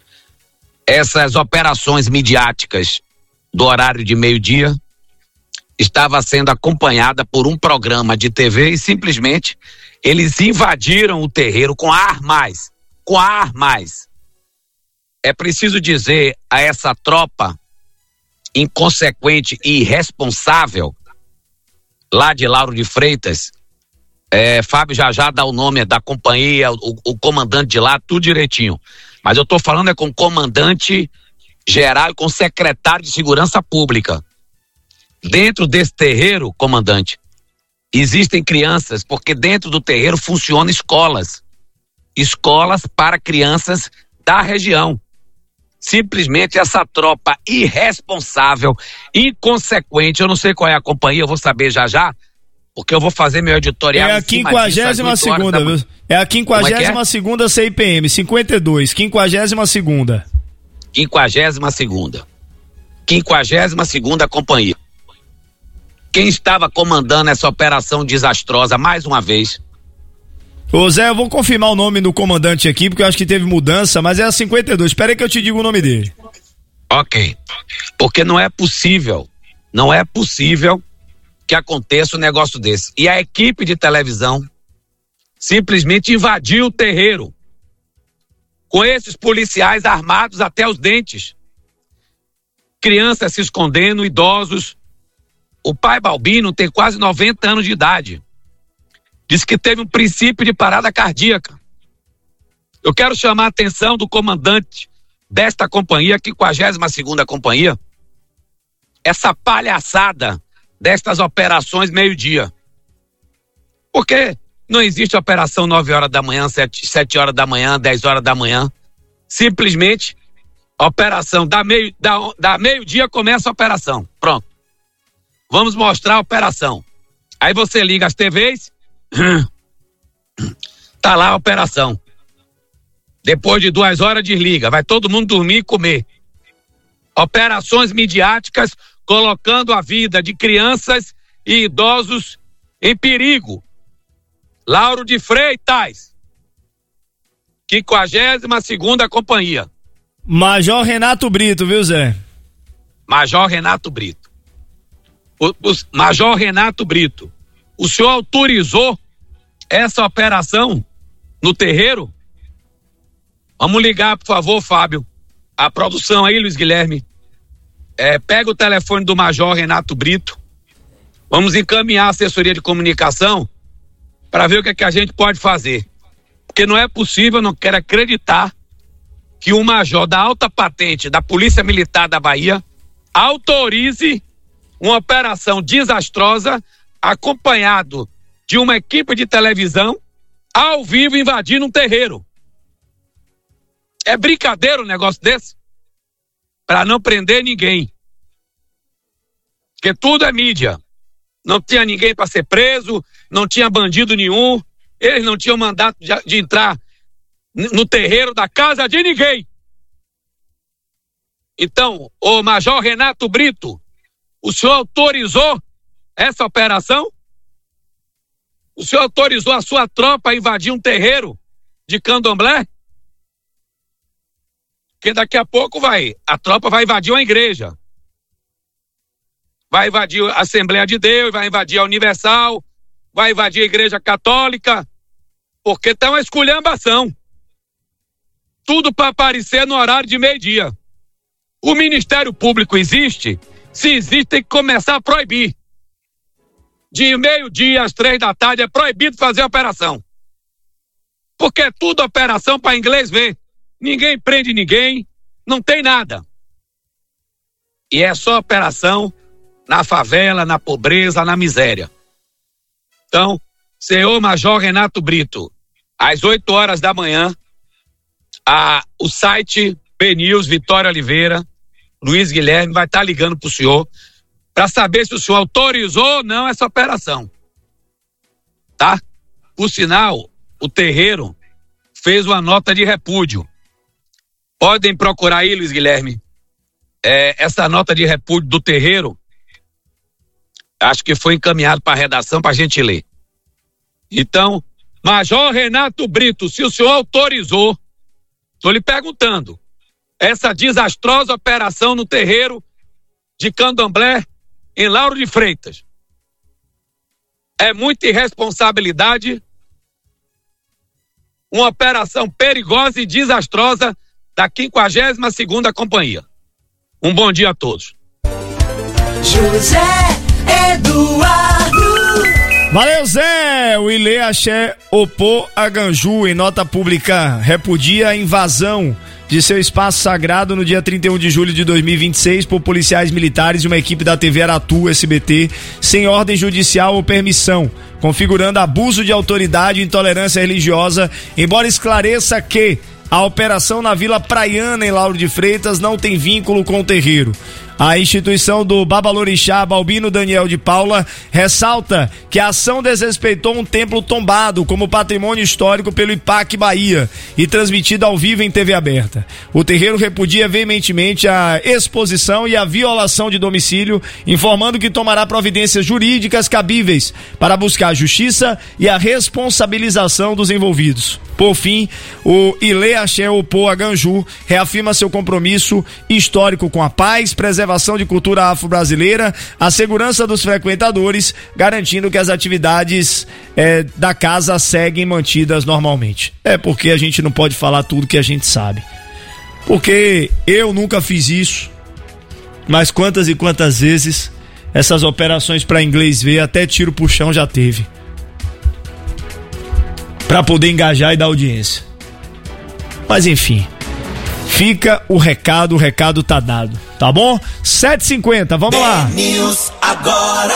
essas operações midiáticas do horário de meio-dia estava sendo acompanhada por um programa de T V e simplesmente eles invadiram o terreiro com armas, com armas. É preciso dizer a essa tropa inconsequente e irresponsável lá de Lauro de Freitas, é, Fábio já já dá o nome da companhia, o, o comandante de lá, tudo direitinho. Mas eu tô falando é com o comandante geral e com o secretário de Segurança Pública. Dentro desse terreiro, comandante, existem crianças, porque dentro do terreiro funcionam escolas. Escolas para crianças da região. Simplesmente essa tropa irresponsável, inconsequente, eu não sei qual é a companhia, eu vou saber já já, porque eu vou fazer meu editorial. É a quinquagésima segunda, viu? É a quinquagésima segunda C I P M, cinquenta e dois, quinquagésima segunda. Quinquagésima segunda. Quinquagésima segunda companhia. Quem estava comandando essa operação desastrosa, mais uma vez? Ô Zé, eu vou confirmar o nome do comandante aqui, porque eu acho que teve mudança, mas é a cinquenta e dois. Espera aí que eu te digo o nome dele. Ok. Porque não é possível, não é possível que aconteça um negócio desse. E a equipe de televisão simplesmente invadiu o terreiro com esses policiais armados até os dentes. Crianças se escondendo, idosos. O Pai Balbino tem quase noventa anos de idade. Diz que teve um princípio de parada cardíaca. Eu quero chamar a atenção do comandante desta companhia, quinquagésima segunda companhia, essa palhaçada destas operações meio-dia. Porque não existe operação nove horas da manhã, sete horas da manhã, dez horas da manhã. Simplesmente, a operação da meio, da, da meio-dia começa a operação. Pronto. Vamos mostrar a operação. Aí você liga as T Vs, tá lá a operação. Depois de duas horas desliga, vai todo mundo dormir e comer. Operações midiáticas colocando a vida de crianças e idosos em perigo. Lauro de Freitas, quinquagésima segunda companhia. Major Renato Brito, viu, Zé? Major Renato Brito. O, o, Major Renato Brito, o senhor autorizou essa operação no terreiro? Vamos ligar, por favor, Fábio. A produção aí, Luiz Guilherme. É, pega o telefone do Major Renato Brito. Vamos encaminhar a assessoria de comunicação para ver o que, é que a gente pode fazer. Porque não é possível, eu não quero acreditar que um major da alta patente da Polícia Militar da Bahia autorize uma operação desastrosa acompanhado de uma equipe de televisão ao vivo invadindo um terreiro. É brincadeira um negócio desse? Para não prender ninguém. Porque tudo é mídia. Não tinha ninguém para ser preso, não tinha bandido nenhum, eles não tinham mandato de, de entrar no terreiro da casa de ninguém. Então, o Major Renato Brito, o senhor autorizou essa operação? O senhor autorizou a sua tropa a invadir um terreiro de candomblé? Porque daqui a pouco vai, a tropa vai invadir uma igreja. Vai invadir a Assembleia de Deus, vai invadir a Universal, vai invadir a Igreja Católica, porque tá uma esculhambação. Tudo para aparecer no horário de meio-dia. O Ministério Público existe? Se existe, tem que começar a proibir. De meio-dia às três da tarde é proibido fazer operação. Porque é tudo operação para inglês ver. Ninguém prende ninguém, não tem nada. E é só operação na favela, na pobreza, na miséria. Então, senhor Major Renato Brito, às oito horas da manhã, a, o site B-News, Vitória Oliveira, Luiz Guilherme vai estar ligando para o senhor para saber se o senhor autorizou ou não essa operação. Tá? Por sinal, o terreiro fez uma nota de repúdio. Podem procurar aí, Luiz Guilherme, é, essa nota de repúdio do terreiro. Acho que foi encaminhado para a redação para a gente ler. Então, Major Renato Brito, se o senhor autorizou, estou lhe perguntando, essa desastrosa operação no terreiro de Candomblé em Lauro de Freitas. É muita irresponsabilidade, uma operação perigosa e desastrosa da quinquagésima segunda Companhia. Um bom dia a todos. José Eduardo. Valeu, Zé! O Ilê Axé Opô Aganju, em nota pública, repudia a invasão de seu espaço sagrado no dia trinta e um de julho de dois mil e vinte e seis por policiais militares e uma equipe da T V Aratu S B T sem ordem judicial ou permissão, configurando abuso de autoridade e intolerância religiosa, embora esclareça que a operação na Vila Praiana, em Lauro de Freitas, não tem vínculo com o terreiro. A instituição do Babalorixá Balbino Daniel de Paula ressalta que a ação desrespeitou um templo tombado como patrimônio histórico pelo I P A C Bahia e transmitido ao vivo em T V aberta. O terreiro repudia veementemente a exposição e a violação de domicílio, informando que tomará providências jurídicas cabíveis para buscar a justiça e a responsabilização dos envolvidos. Por fim, o Ilê Axé Opô Aganju reafirma seu compromisso histórico com a paz, preservação de cultura afro-brasileira, a segurança dos frequentadores, garantindo que as atividades é, da casa seguem mantidas normalmente. É porque a gente não pode falar tudo que a gente sabe. Porque eu nunca fiz isso, mas quantas e quantas vezes essas operações para inglês ver, até tiro pro chão já teve. Para poder engajar e dar audiência. Mas enfim, fica o recado, o recado tá dado, tá bom? sete e cinquenta, vamos lá. News agora.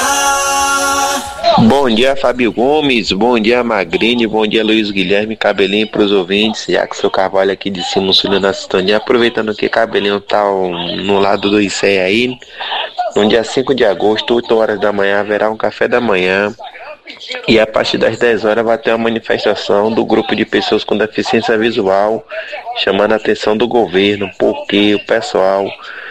Bom dia, Fábio Gomes, bom dia, Magrini, bom dia, Luiz Guilherme, Cabelinho pros ouvintes, Jackson Carvalho aqui de cima, Sul da Sintonia, aproveitando que Cabelinho tá no lado do I C E aí, no dia cinco de agosto, oito horas da manhã, haverá um café da manhã. E a partir das dez horas vai ter uma manifestação do grupo de pessoas com deficiência visual, chamando a atenção do governo, porque o pessoal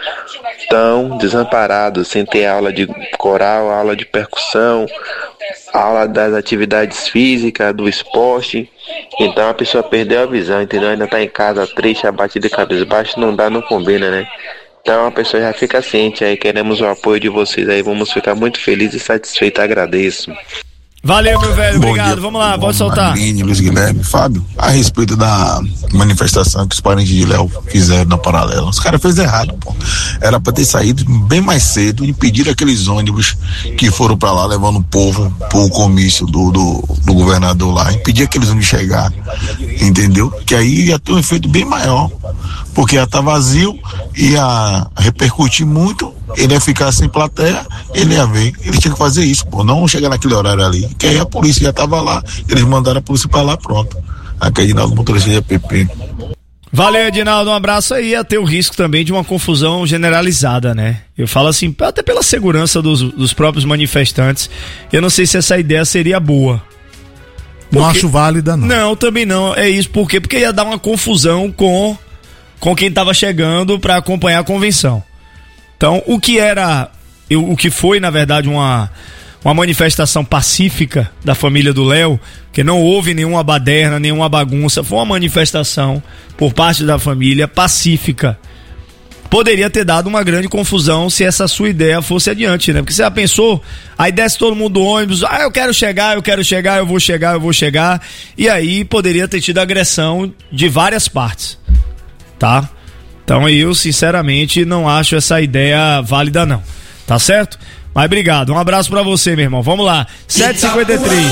tão desamparado, sem ter aula de coral, aula de percussão, aula das atividades físicas, do esporte. Então a pessoa perdeu a visão, entendeu? Ainda tá em casa triste, abatida de cabeça baixa, não dá, não combina, né? Então a pessoa já fica ciente aí, queremos o apoio de vocês aí, vamos ficar muito felizes e satisfeitos, agradeço. Valeu, meu velho, Bom obrigado. Dia. Vamos lá, pode soltar. Magrini, Luiz Guilherme, Fábio, a respeito da manifestação que os parentes de Léo fizeram na Paralela. Os caras fez errado, pô. Era pra ter saído bem mais cedo e impedir aqueles ônibus que foram pra lá levando o povo pro comício do, do, do governador lá. Impedir aqueles ônibus chegar, entendeu? Que aí ia ter um efeito bem maior, porque ia tá vazio, ia repercutir muito, ele ia ficar sem plateia, ele ia ver, ele tinha que fazer isso, pô, não chegar naquele horário ali, que aí a polícia já tava lá, eles mandaram a polícia pra lá, pronto. Aqui é Edinaldo, motorista de A P P. Valeu, Edinaldo, um abraço aí. Ia ter o risco também de uma confusão generalizada, né? Eu falo assim, até pela segurança dos, dos próprios manifestantes, eu não sei se essa ideia seria boa. Porque... Não acho válida, não. Não, também não, é isso, por quê? Porque ia dar uma confusão com, com quem tava chegando pra acompanhar a convenção. Então, o que era, o que foi, na verdade, uma, uma manifestação pacífica da família do Léo, que não houve nenhuma baderna, nenhuma bagunça, foi uma manifestação por parte da família pacífica. Poderia ter dado uma grande confusão se essa sua ideia fosse adiante, né? Porque você já pensou, aí desce todo mundo do ônibus, ah, eu quero chegar, eu quero chegar, eu vou chegar, eu vou chegar, e aí poderia ter tido agressão de várias partes, tá? Então eu, sinceramente, não acho essa ideia válida, não. Tá certo? Mas obrigado. Um abraço pra você, meu irmão. Vamos lá. sete e cinquenta e três.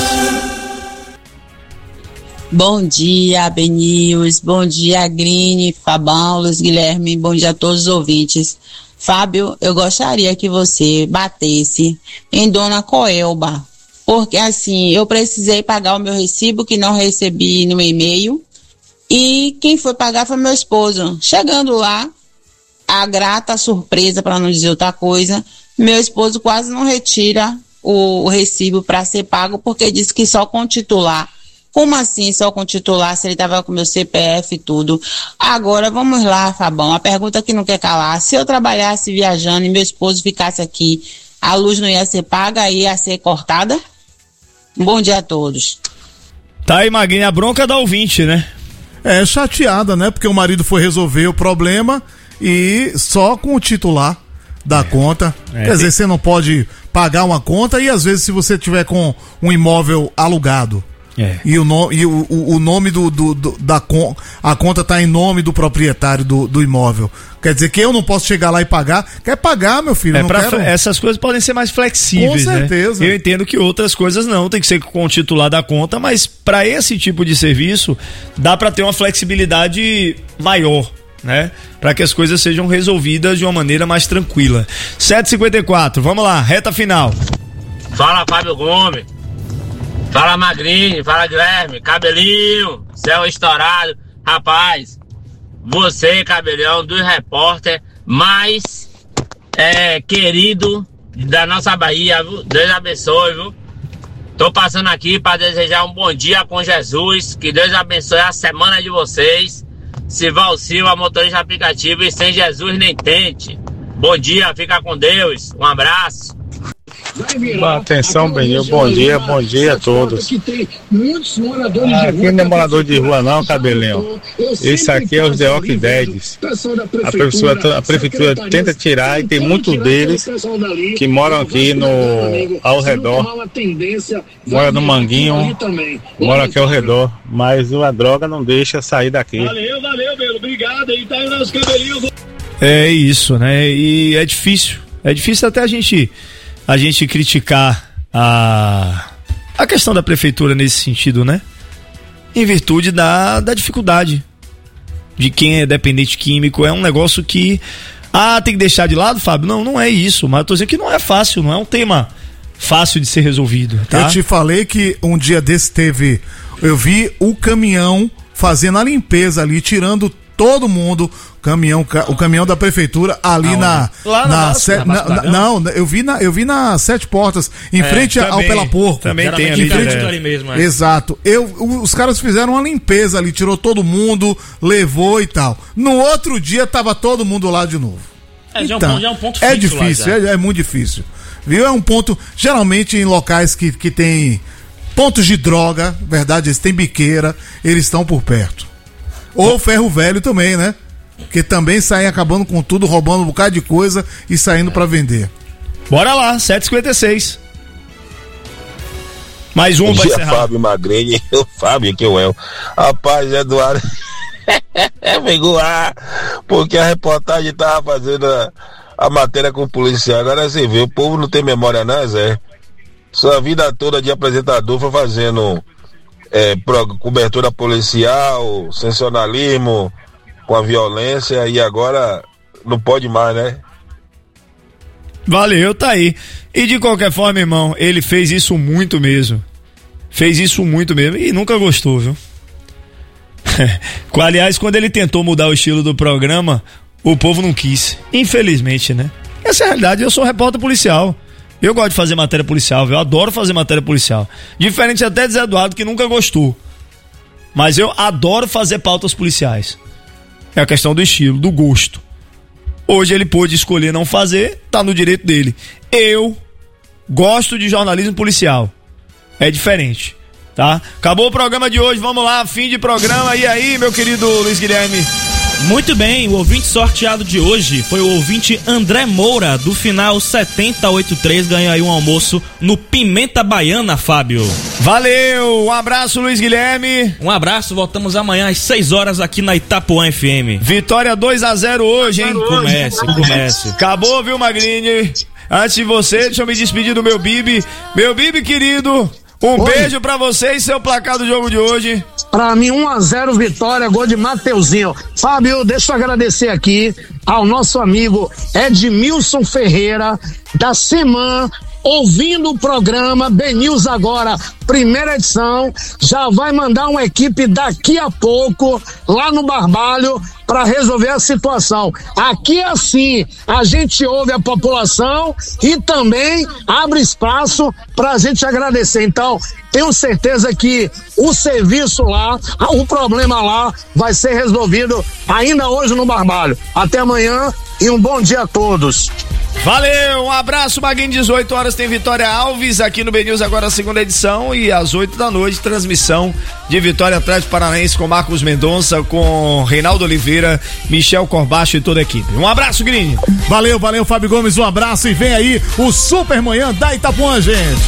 Bom dia, Benils. Bom dia, Green, Fabão, Luiz Guilherme. Bom dia a todos os ouvintes. Fábio, eu gostaria que você batesse em Dona Coelba. Porque, assim, eu precisei pagar o meu recibo que não recebi no e-mail. E quem foi pagar foi meu esposo. Chegando lá, a grata surpresa, para não dizer outra coisa, meu esposo quase não retira o, o recibo para ser pago, porque disse que só com o titular Como assim, só com titular, se ele tava com meu C P F e tudo? Agora, vamos lá, Fabão, a pergunta que não quer calar. Se eu trabalhasse viajando e meu esposo ficasse aqui, a luz não ia ser paga, ia ser cortada? Um bom dia a todos. Tá aí, Magrinha, a bronca da ouvinte, né? É, chateada, né? Porque o marido foi resolver o problema e só com o titular da é. conta. É, Quer dizer, tem... você não pode pagar uma conta e às vezes se você tiver com um imóvel alugado. É. E, o, no, e o, o, o nome do, do, do da con, a conta tá em nome do proprietário do, do imóvel. Quer dizer que eu não posso chegar lá e pagar. Quer pagar, meu filho? É, não pra, quero... Essas coisas podem ser mais flexíveis. Com certeza. Né? Eu entendo que outras coisas não, tem que ser com o titular da conta, mas para esse tipo de serviço dá para ter uma flexibilidade maior, né? Para que as coisas sejam resolvidas de uma maneira mais tranquila. sete e cinquenta e quatro, vamos lá, reta final. Fala, Fábio Gomes. Fala, Magrinho, fala, Guilherme, cabelinho, céu estourado. Rapaz, você, cabelhão, dos repórter mais é, querido da nossa Bahia, viu? Deus abençoe, viu? Tô passando aqui para desejar um bom dia com Jesus, que Deus abençoe a semana de vocês. Sival Silva, motorista aplicativo, e sem Jesus nem tente. Bom dia, fica com Deus, um abraço. Atenção, Benil, bom dia, bom dia a todos. Aqui não é morador de rua não, cabelinho. Isso aqui é os The Walking Dead. A prefeitura, a prefeitura tenta tirar e tem muitos deles que moram aqui no, ao redor. Mora no Manguinho, moram aqui ao redor, mas a droga não deixa sair daqui. Valeu, valeu, Belo, obrigado aí, tá aí o nosso cabelinho. É isso, né? E é difícil, é difícil até a gente... a gente criticar a, a questão da prefeitura nesse sentido, né? Em virtude da, da dificuldade de quem é dependente químico. É um negócio que, ah, tem que deixar de lado, Fábio? Não, não é isso, mas eu tô dizendo que não é fácil, não é um tema fácil de ser resolvido, tá? Eu te falei que um dia desse teve, eu vi o caminhão fazendo a limpeza ali, tirando todo mundo, caminhão, o caminhão da prefeitura ali ah, na, lá na, na, se, na, na, na não, eu vi na eu vi na Sete Portas, em é, frente também, ao Pela Porco. Também tem ali, frente, é. ali mesmo. É. Exato. Eu, os caras fizeram uma limpeza ali, tirou todo mundo, levou e tal. No outro dia tava todo mundo lá de novo. É, então, já é um, já é um ponto é difícil, é, é muito difícil. Viu? É um ponto, geralmente em locais que, que tem pontos de droga, verdade, eles têm biqueira, eles estão por perto. Ou ferro velho também, né? Que também saem acabando com tudo, roubando um bocado de coisa e saindo é. pra vender. Bora lá, sete e cinquenta e seis. Mais um Bom pra dia, encerrar. Fábio Magrini, o Fábio que eu é. Rapaz, Eduardo pegou ar, porque a reportagem tava fazendo a, a matéria com o policial. Agora você vê, o povo não tem memória, não, Zé. Sua vida toda de apresentador foi fazendo é, pro, cobertura policial, sensacionalismo com a violência, e agora não pode mais, né? Valeu, tá aí. E de qualquer forma, irmão, ele fez isso muito mesmo. Fez isso muito mesmo e nunca gostou, viu? Aliás, quando ele tentou mudar o estilo do programa, o povo não quis. Infelizmente, né? Essa é a realidade. Eu sou repórter policial. Eu gosto de fazer matéria policial, viu? Eu adoro fazer matéria policial. Diferente até de Zé Eduardo, que nunca gostou. Mas eu adoro fazer pautas policiais. É a questão do estilo, do gosto. Hoje ele pôde escolher não fazer, tá no direito dele. Eu gosto de jornalismo policial. É diferente, tá? Acabou o programa de hoje, vamos lá, fim de programa. E aí, meu querido Luiz Guilherme? Muito bem, o ouvinte sorteado de hoje foi o ouvinte André Moura, do final setenta oitenta e três, ganha aí um almoço no Pimenta Baiana, Fábio. Valeu, um abraço, Luiz Guilherme. Um abraço, voltamos amanhã às seis horas aqui na Itapuã F M. Vitória dois a zero hoje, hein? Comece, comece. Acabou, viu, Magrini? Antes de você, deixa eu me despedir do meu Bibi. Meu Bibi querido, um Oi. beijo pra você e seu placar do jogo de hoje. Pra mim, um a zero vitória, gol de Mateuzinho. Fábio, deixa eu agradecer aqui ao nosso amigo Edmilson Ferreira, da Semana, ouvindo o programa B-News Agora, primeira edição. Já vai mandar uma equipe daqui a pouco, lá no Barbalho, para resolver a situação. Aqui assim, a gente ouve a população e também abre espaço para a gente agradecer. Então, tenho certeza que o serviço lá, o problema lá vai ser resolvido ainda hoje no Barbalho. Até amanhã e um bom dia a todos. Valeu, um abraço, Maguinho. Dezoito horas tem Vitória Alves aqui no B News, agora a segunda edição, e às oito da noite transmissão de Vitória Atlético Paranaense com Marcos Mendonça, com Reinaldo Oliveira, Michel Corbacho e toda a equipe. Um abraço, Grinho. Valeu, valeu, Fábio Gomes, um abraço, e vem aí o Super Manhã da Itapuã, gente.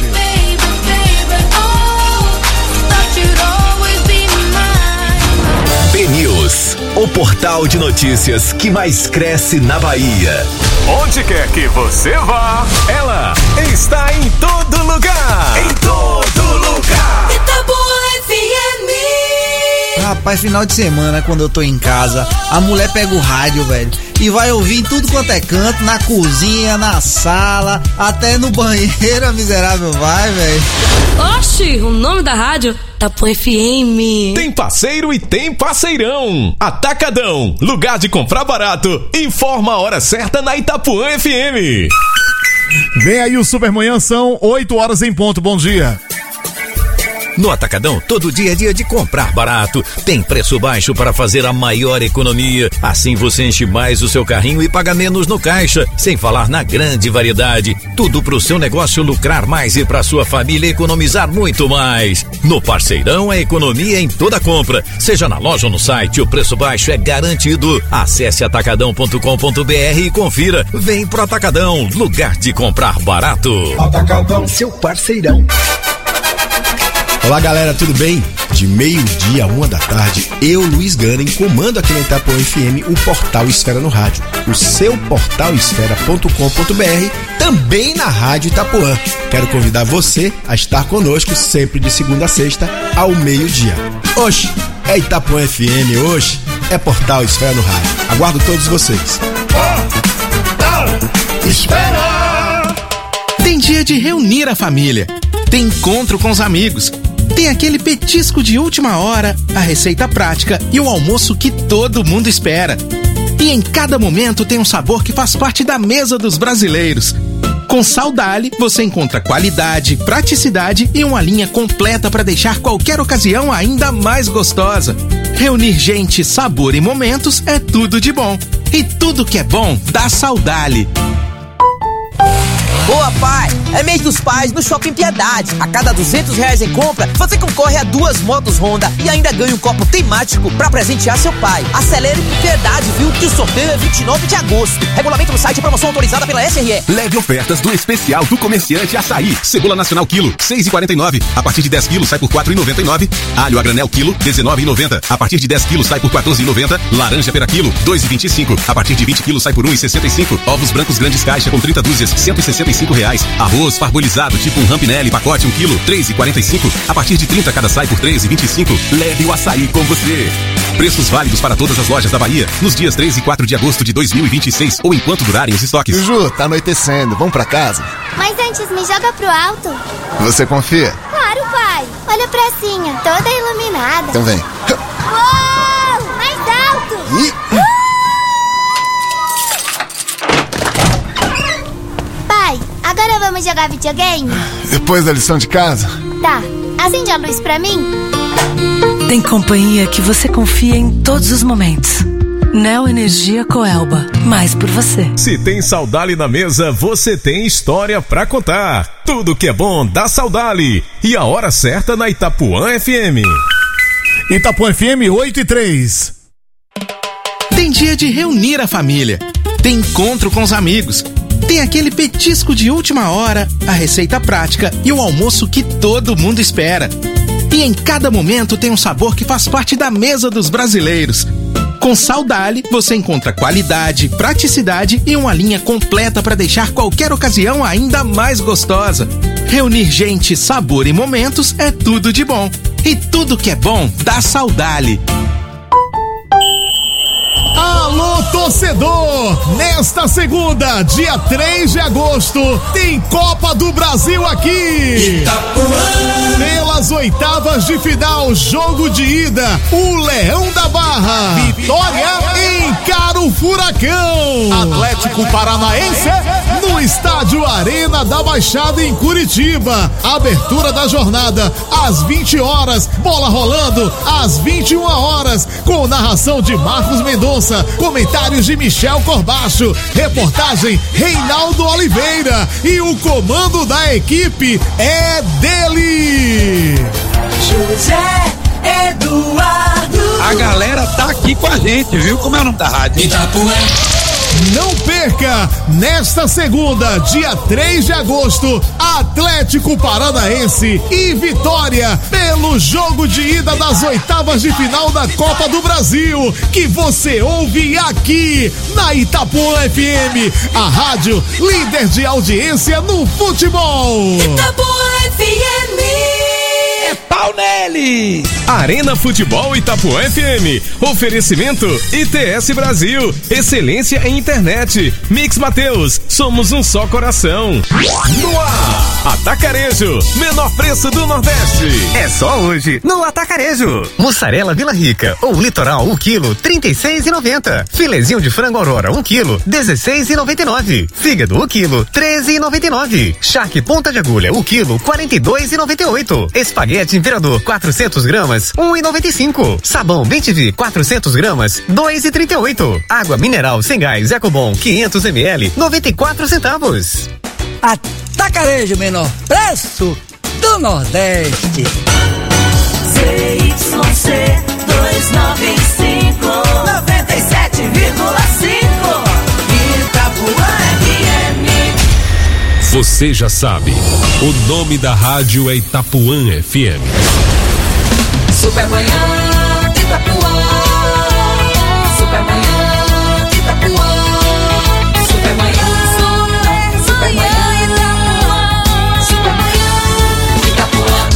B News, o portal de notícias que mais cresce na Bahia. Onde quer que você vá, ela está em todo lugar. Em todo lugar. Itapuã F M. Rapaz, final de semana, quando eu tô em casa, a mulher pega o rádio, velho, e vai ouvir em tudo quanto é canto, na cozinha, na sala, até no banheiro, a miserável vai, velho. Oxi, o nome da rádio? Itapuã F M. Tem parceiro e tem parceirão. Atacadão, lugar de comprar barato. Informa a hora certa na Itapuã F M. Vem aí o Supermanhã, são oito horas em ponto. Bom dia. No Atacadão, todo dia é dia de comprar barato. Tem preço baixo para fazer a maior economia. Assim você enche mais o seu carrinho e paga menos no caixa. Sem falar na grande variedade. Tudo para o seu negócio lucrar mais e para sua família economizar muito mais. No Parceirão, a economia em toda compra. Seja na loja ou no site, o preço baixo é garantido. Acesse atacadão ponto com ponto b r e confira. Vem pro Atacadão, lugar de comprar barato. Atacadão, seu parceirão. Olá, galera, tudo bem? De meio-dia a uma da tarde, eu, Luiz Ganem, comando aqui na Itapuã F M o Portal Esfera no Rádio, o seu portal esfera ponto com ponto b r, também na Rádio Itapuã. Quero convidar você a estar conosco sempre de segunda a sexta, ao meio-dia. Oxe, é Itapuã F M, hoje é Portal Esfera no Rádio. Aguardo todos vocês. Espera! Tem dia de reunir a família, tem encontro com os amigos, tem aquele petisco de última hora, a receita prática e o almoço que todo mundo espera. E em cada momento tem um sabor que faz parte da mesa dos brasileiros. Com Saudale, você encontra qualidade, praticidade e uma linha completa para deixar qualquer ocasião ainda mais gostosa. Reunir gente, sabor e momentos é tudo de bom. E tudo que é bom dá Saudale. Boa, pai! É mês dos pais no Shopping Piedade. A cada duzentos reais em compra, você concorre a duas motos Honda e ainda ganha um copo temático pra presentear seu pai. Acelere com Piedade, viu? Que o sorteio é vinte e nove de agosto. Regulamento no site, promoção autorizada pela S R E. Leve ofertas do especial do comerciante Açaí. Cebola nacional quilo, seis reais e quarenta e nove centavos. A partir de dez quilos sai por quatro reais e noventa e nove centavos. Alho a granel quilo, dezenove reais e noventa centavos. A partir de dez quilos sai por quatorze reais e noventa centavos. Laranja pera quilo, dois reais e vinte e cinco centavos. A partir de vinte quilos sai por um real e sessenta e cinco centavos. Ovos brancos grandes caixa com trinta dúzias, cento e sessenta e cinco reais. Arroz parbolizado tipo um Rampinelli, pacote um quilo, três reais e quarenta e cinco centavos. A partir de trinta cada sai por três reais e vinte e cinco centavos. Leve o açaí com você. Preços válidos para todas as lojas da Bahia nos dias três e quatro de agosto de dois mil e vinte e seis ou enquanto durarem os estoques. Juju, tá anoitecendo, vamos pra casa? Mas antes me joga pro alto. Você confia? Claro, pai. Olha a pracinha, toda iluminada. Então vem. Uou! Mais alto! Ih. Pai, agora vamos jogar videogame? Depois da lição de casa? Tá. Acende a luz pra mim. Tem companhia que você confia em todos os momentos. Neo Energia Coelba, mais por você. Se tem Saudale na mesa, você tem história pra contar. Tudo que é bom dá Saudale. E a hora certa na Itapuã F M. Itapuã F M oito e três. Tem dia de reunir a família, tem encontro com os amigos, tem aquele petisco de última hora, a receita prática e o almoço que todo mundo espera. E em cada momento tem um sabor que faz parte da mesa dos brasileiros. Com Saudale, você encontra qualidade, praticidade e uma linha completa para deixar qualquer ocasião ainda mais gostosa. Reunir gente, sabor e momentos é tudo de bom. E tudo que é bom dá Saudale. Ah, Alô, torcedor! Nesta segunda, dia três de agosto, tem Copa do Brasil aqui! Itapuã. Pelas oitavas de final, jogo de ida, o Leão da Barra, Vitória encara o Furacão, Atlético Paranaense no estádio Arena da Baixada em Curitiba. Abertura da jornada às vinte horas, bola rolando às vinte e uma horas, com narração de Marcos Mendonça, comentários de Michel Corbacho, reportagem Reinaldo Oliveira e o comando da equipe é dele, José Eduardo. A galera tá aqui com a gente, viu? Como é o nome da rádio? Itapuã. Não perca, nesta segunda, dia três de agosto, Atlético Paranaense e Vitória, pelo jogo de ida das oitavas de final da Copa do Brasil, que você ouve aqui na Itapuã F M, a rádio líder de audiência no futebol. Itapuã F M. É pau nele! Arena Futebol Itapuã F M. Oferecimento I T S Brasil. Excelência em internet. Mix Mateus. Somos um só coração. No ar. Atacarejo. Menor preço do Nordeste. É só hoje no Atacarejo. Mussarela Vila Rica ou Litoral um quilo, trinta e seis reais e noventa centavos. Filezinho de frango Aurora um quilo, dezesseis reais e noventa e nove centavos. Fígado um quilo, treze reais e noventa e nove centavos. Charque Ponta de Agulha um quilo, quarenta e dois reais e noventa e oito centavos. Espaguete Imperador quatrocentos gramas, um real e noventa e cinco centavos. Sabão Bem-Te-Vi quatrocentos gramas, dois reais e trinta e oito centavos. Água mineral sem gás Ecobon quinhentos mililitros, noventa e quatro centavos. Atacarejo, menor preço do Nordeste. C Y C duzentos e noventa e cinco, noventa e sete vírgula cinco. Itapuã F M. Você já sabe, o nome da rádio é Itapuã F M. Supermanhã Itapuã. Supermanhã Itapuã. Supermanhã. Supermanhã Itapuã. Supermanhã Itapuã.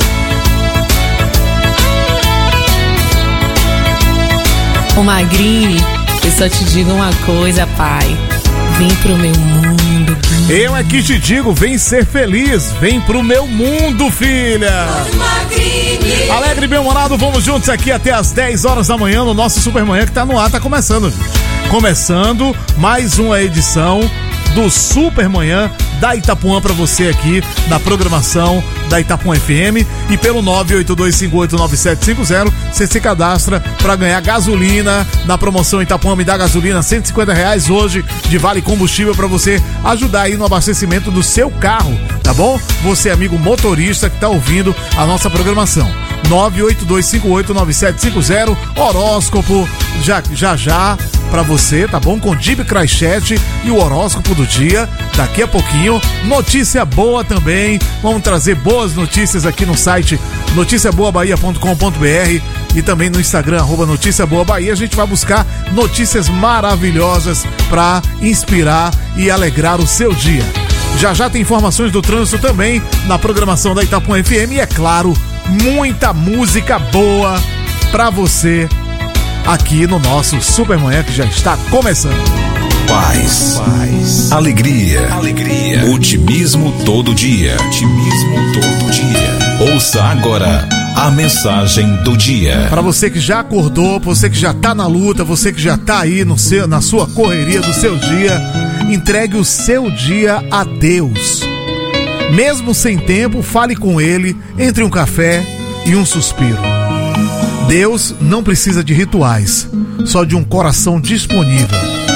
Ô Magrini, eu só te digo uma coisa, pai. Vem pro meu mundo. Eu é que te digo, vem ser feliz, vem pro meu mundo, filha. Magrini. Alegre e bem-humorado, vamos juntos aqui até as dez horas da manhã no nosso Supermanhã que tá no ar, tá começando, gente. Começando mais uma edição do Supermanhã da Itapuã pra você aqui na programação da Itapuã F M, e pelo nove oito dois cinco oito nove sete cinco zero você se cadastra pra ganhar gasolina na promoção Itapuã Me Dá Gasolina, cento e cinquenta reais hoje de vale combustível pra você ajudar aí no abastecimento do seu carro, tá bom? Você, amigo motorista que tá ouvindo a nossa programação. nove oito dois cinco oito nove sete cinco zero, horóscopo já já já pra você, tá bom? Com Dib Crachete e o horóscopo do dia daqui a pouquinho. Notícia boa também, vamos trazer boas notícias aqui no site noticia boa bahia ponto com ponto b r e também no Instagram, arroba Notícia Boa Bahia. A gente vai buscar notícias maravilhosas pra inspirar e alegrar o seu dia. Já já tem informações do trânsito também na programação da Itapuã F M e, é claro, muita música boa pra você aqui no nosso Supermanhã que já está começando. Paz, paz, alegria, alegria, otimismo todo dia, otimismo todo dia. Ouça agora a mensagem do dia. Para você que já acordou, você que já tá na luta, você que já tá aí no seu, na sua correria do seu dia, entregue o seu dia a Deus. Mesmo sem tempo, fale com Ele entre um café e um suspiro. Deus não precisa de rituais, só de um coração disponível.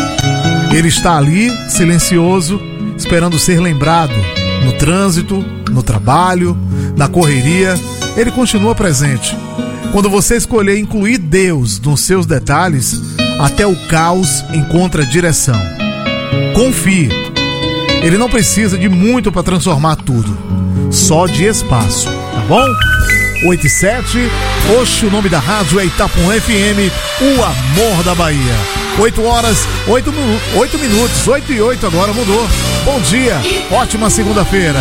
Ele está ali, silencioso, esperando ser lembrado. No trânsito, no trabalho, na correria, Ele continua presente. Quando você escolher incluir Deus nos seus detalhes, até o caos encontra direção. Confie. Ele não precisa de muito para transformar tudo, só de espaço, tá bom? oito e sete, oxe, o nome da rádio é Itapuã F M, o amor da Bahia. oito horas, oito, oito minutos, oito e oito agora, mudou. Bom dia, ótima segunda-feira.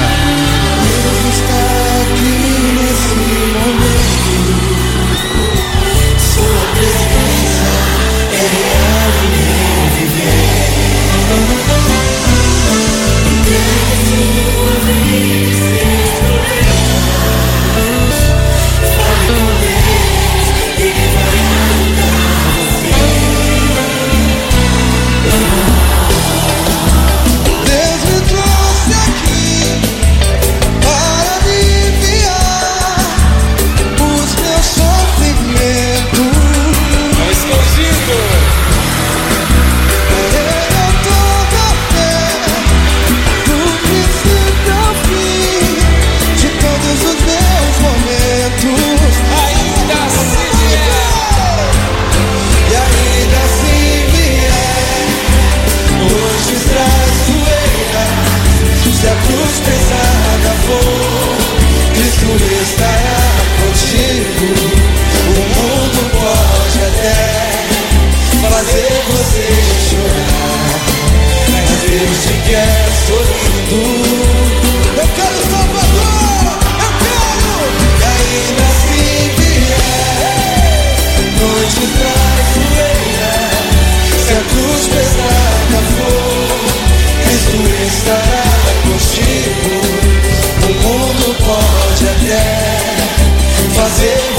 Sua presença é real.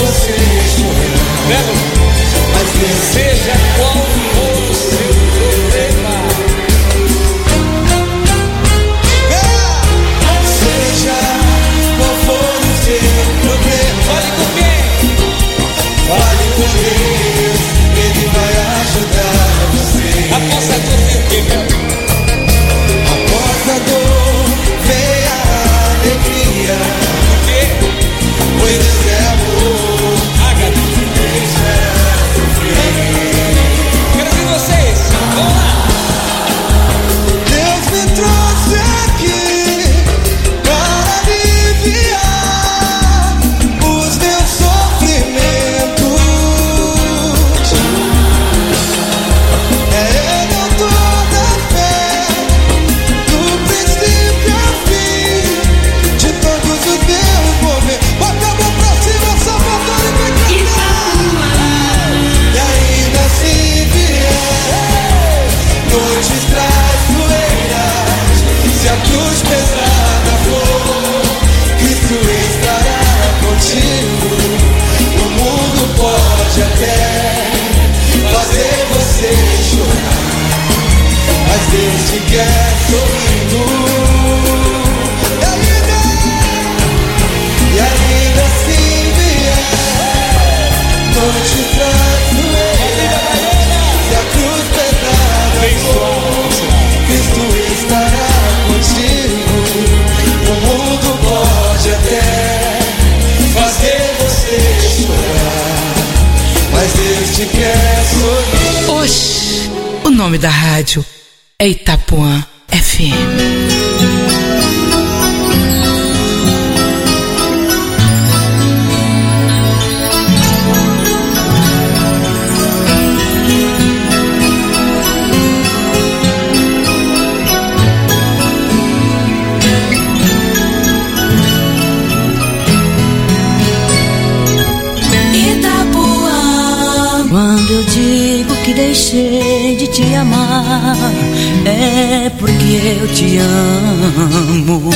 você chorar, mas seja qual for o seu problema, seja qual for o seu problema, fale com quem? Fale com Deus, Ele vai ajudar você. Após a dor vem o que, meu? Após a dor vem a alegria. Por quê? Pois Deus é amor, a não deixa sofrer. Quero ver vocês, vamos lá. Deus me trouxe aqui para aliviar os meus sofrimentos. É Ele o toda a fé, do princípio ao fim, de todos os meus momentos. Bota a mão pra cima, só bota e vem cantar. E ainda assim vier noites traiçoeiras, se a cruz pesada for, Cristo estará contigo. O mundo pode até fazer você chorar, mas Deus te quer sorrindo. E ainda, e ainda assim vier noite traiçoeira, se a cruz pesada for, Cristo estará contigo. O mundo pode até fazer você chorar, mas Deus te quer sorrir. Oxi, o nome da rádio é Itapuã F M. Quando eu digo que deixei de te amar, é porque eu te amo.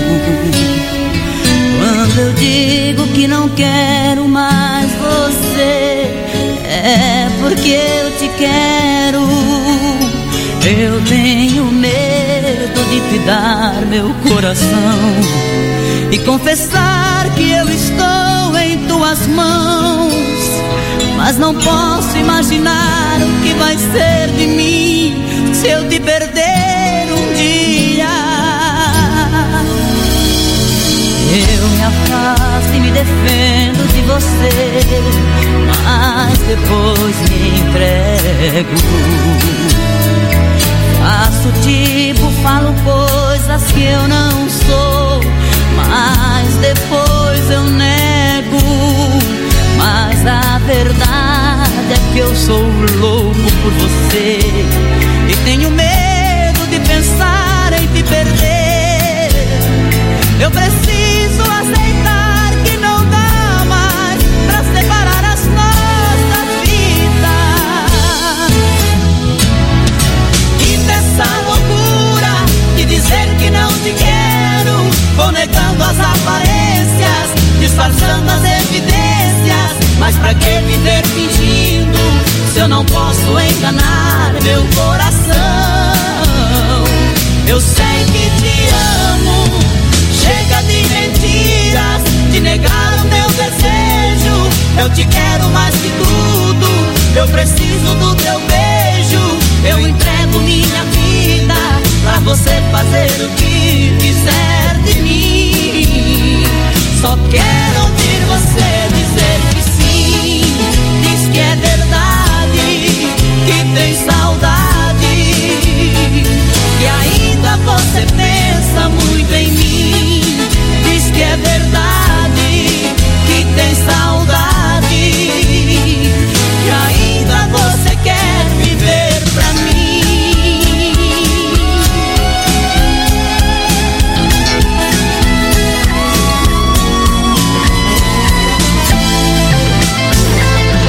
Quando eu digo que não quero mais você, é porque eu te quero. Eu tenho medo de te dar meu coração e confessar que eu estou em tuas mãos, mas não posso imaginar o que vai ser de mim se eu te perder um dia. Eu me afasto e me defendo de você, mas depois me entrego. Faço tipo, falo coisas que eu não sou, mas depois eu nego. Mas a verdade é que eu sou louco por você e tenho medo de pensar em te perder. Eu preciso aceitar que não dá mais pra separar as nossas vidas. E dessa loucura de dizer que não te quero, vou negando as aparências, disfarçando as evidências. Mas pra que viver fingindo se eu não posso enganar meu coração? Eu sei que te amo, chega de mentiras, de negar o meu desejo. Eu te quero mais que tudo, eu preciso do teu beijo. Eu entrego minha vida pra você fazer o que quiser de mim. Só quero ouvir você dizer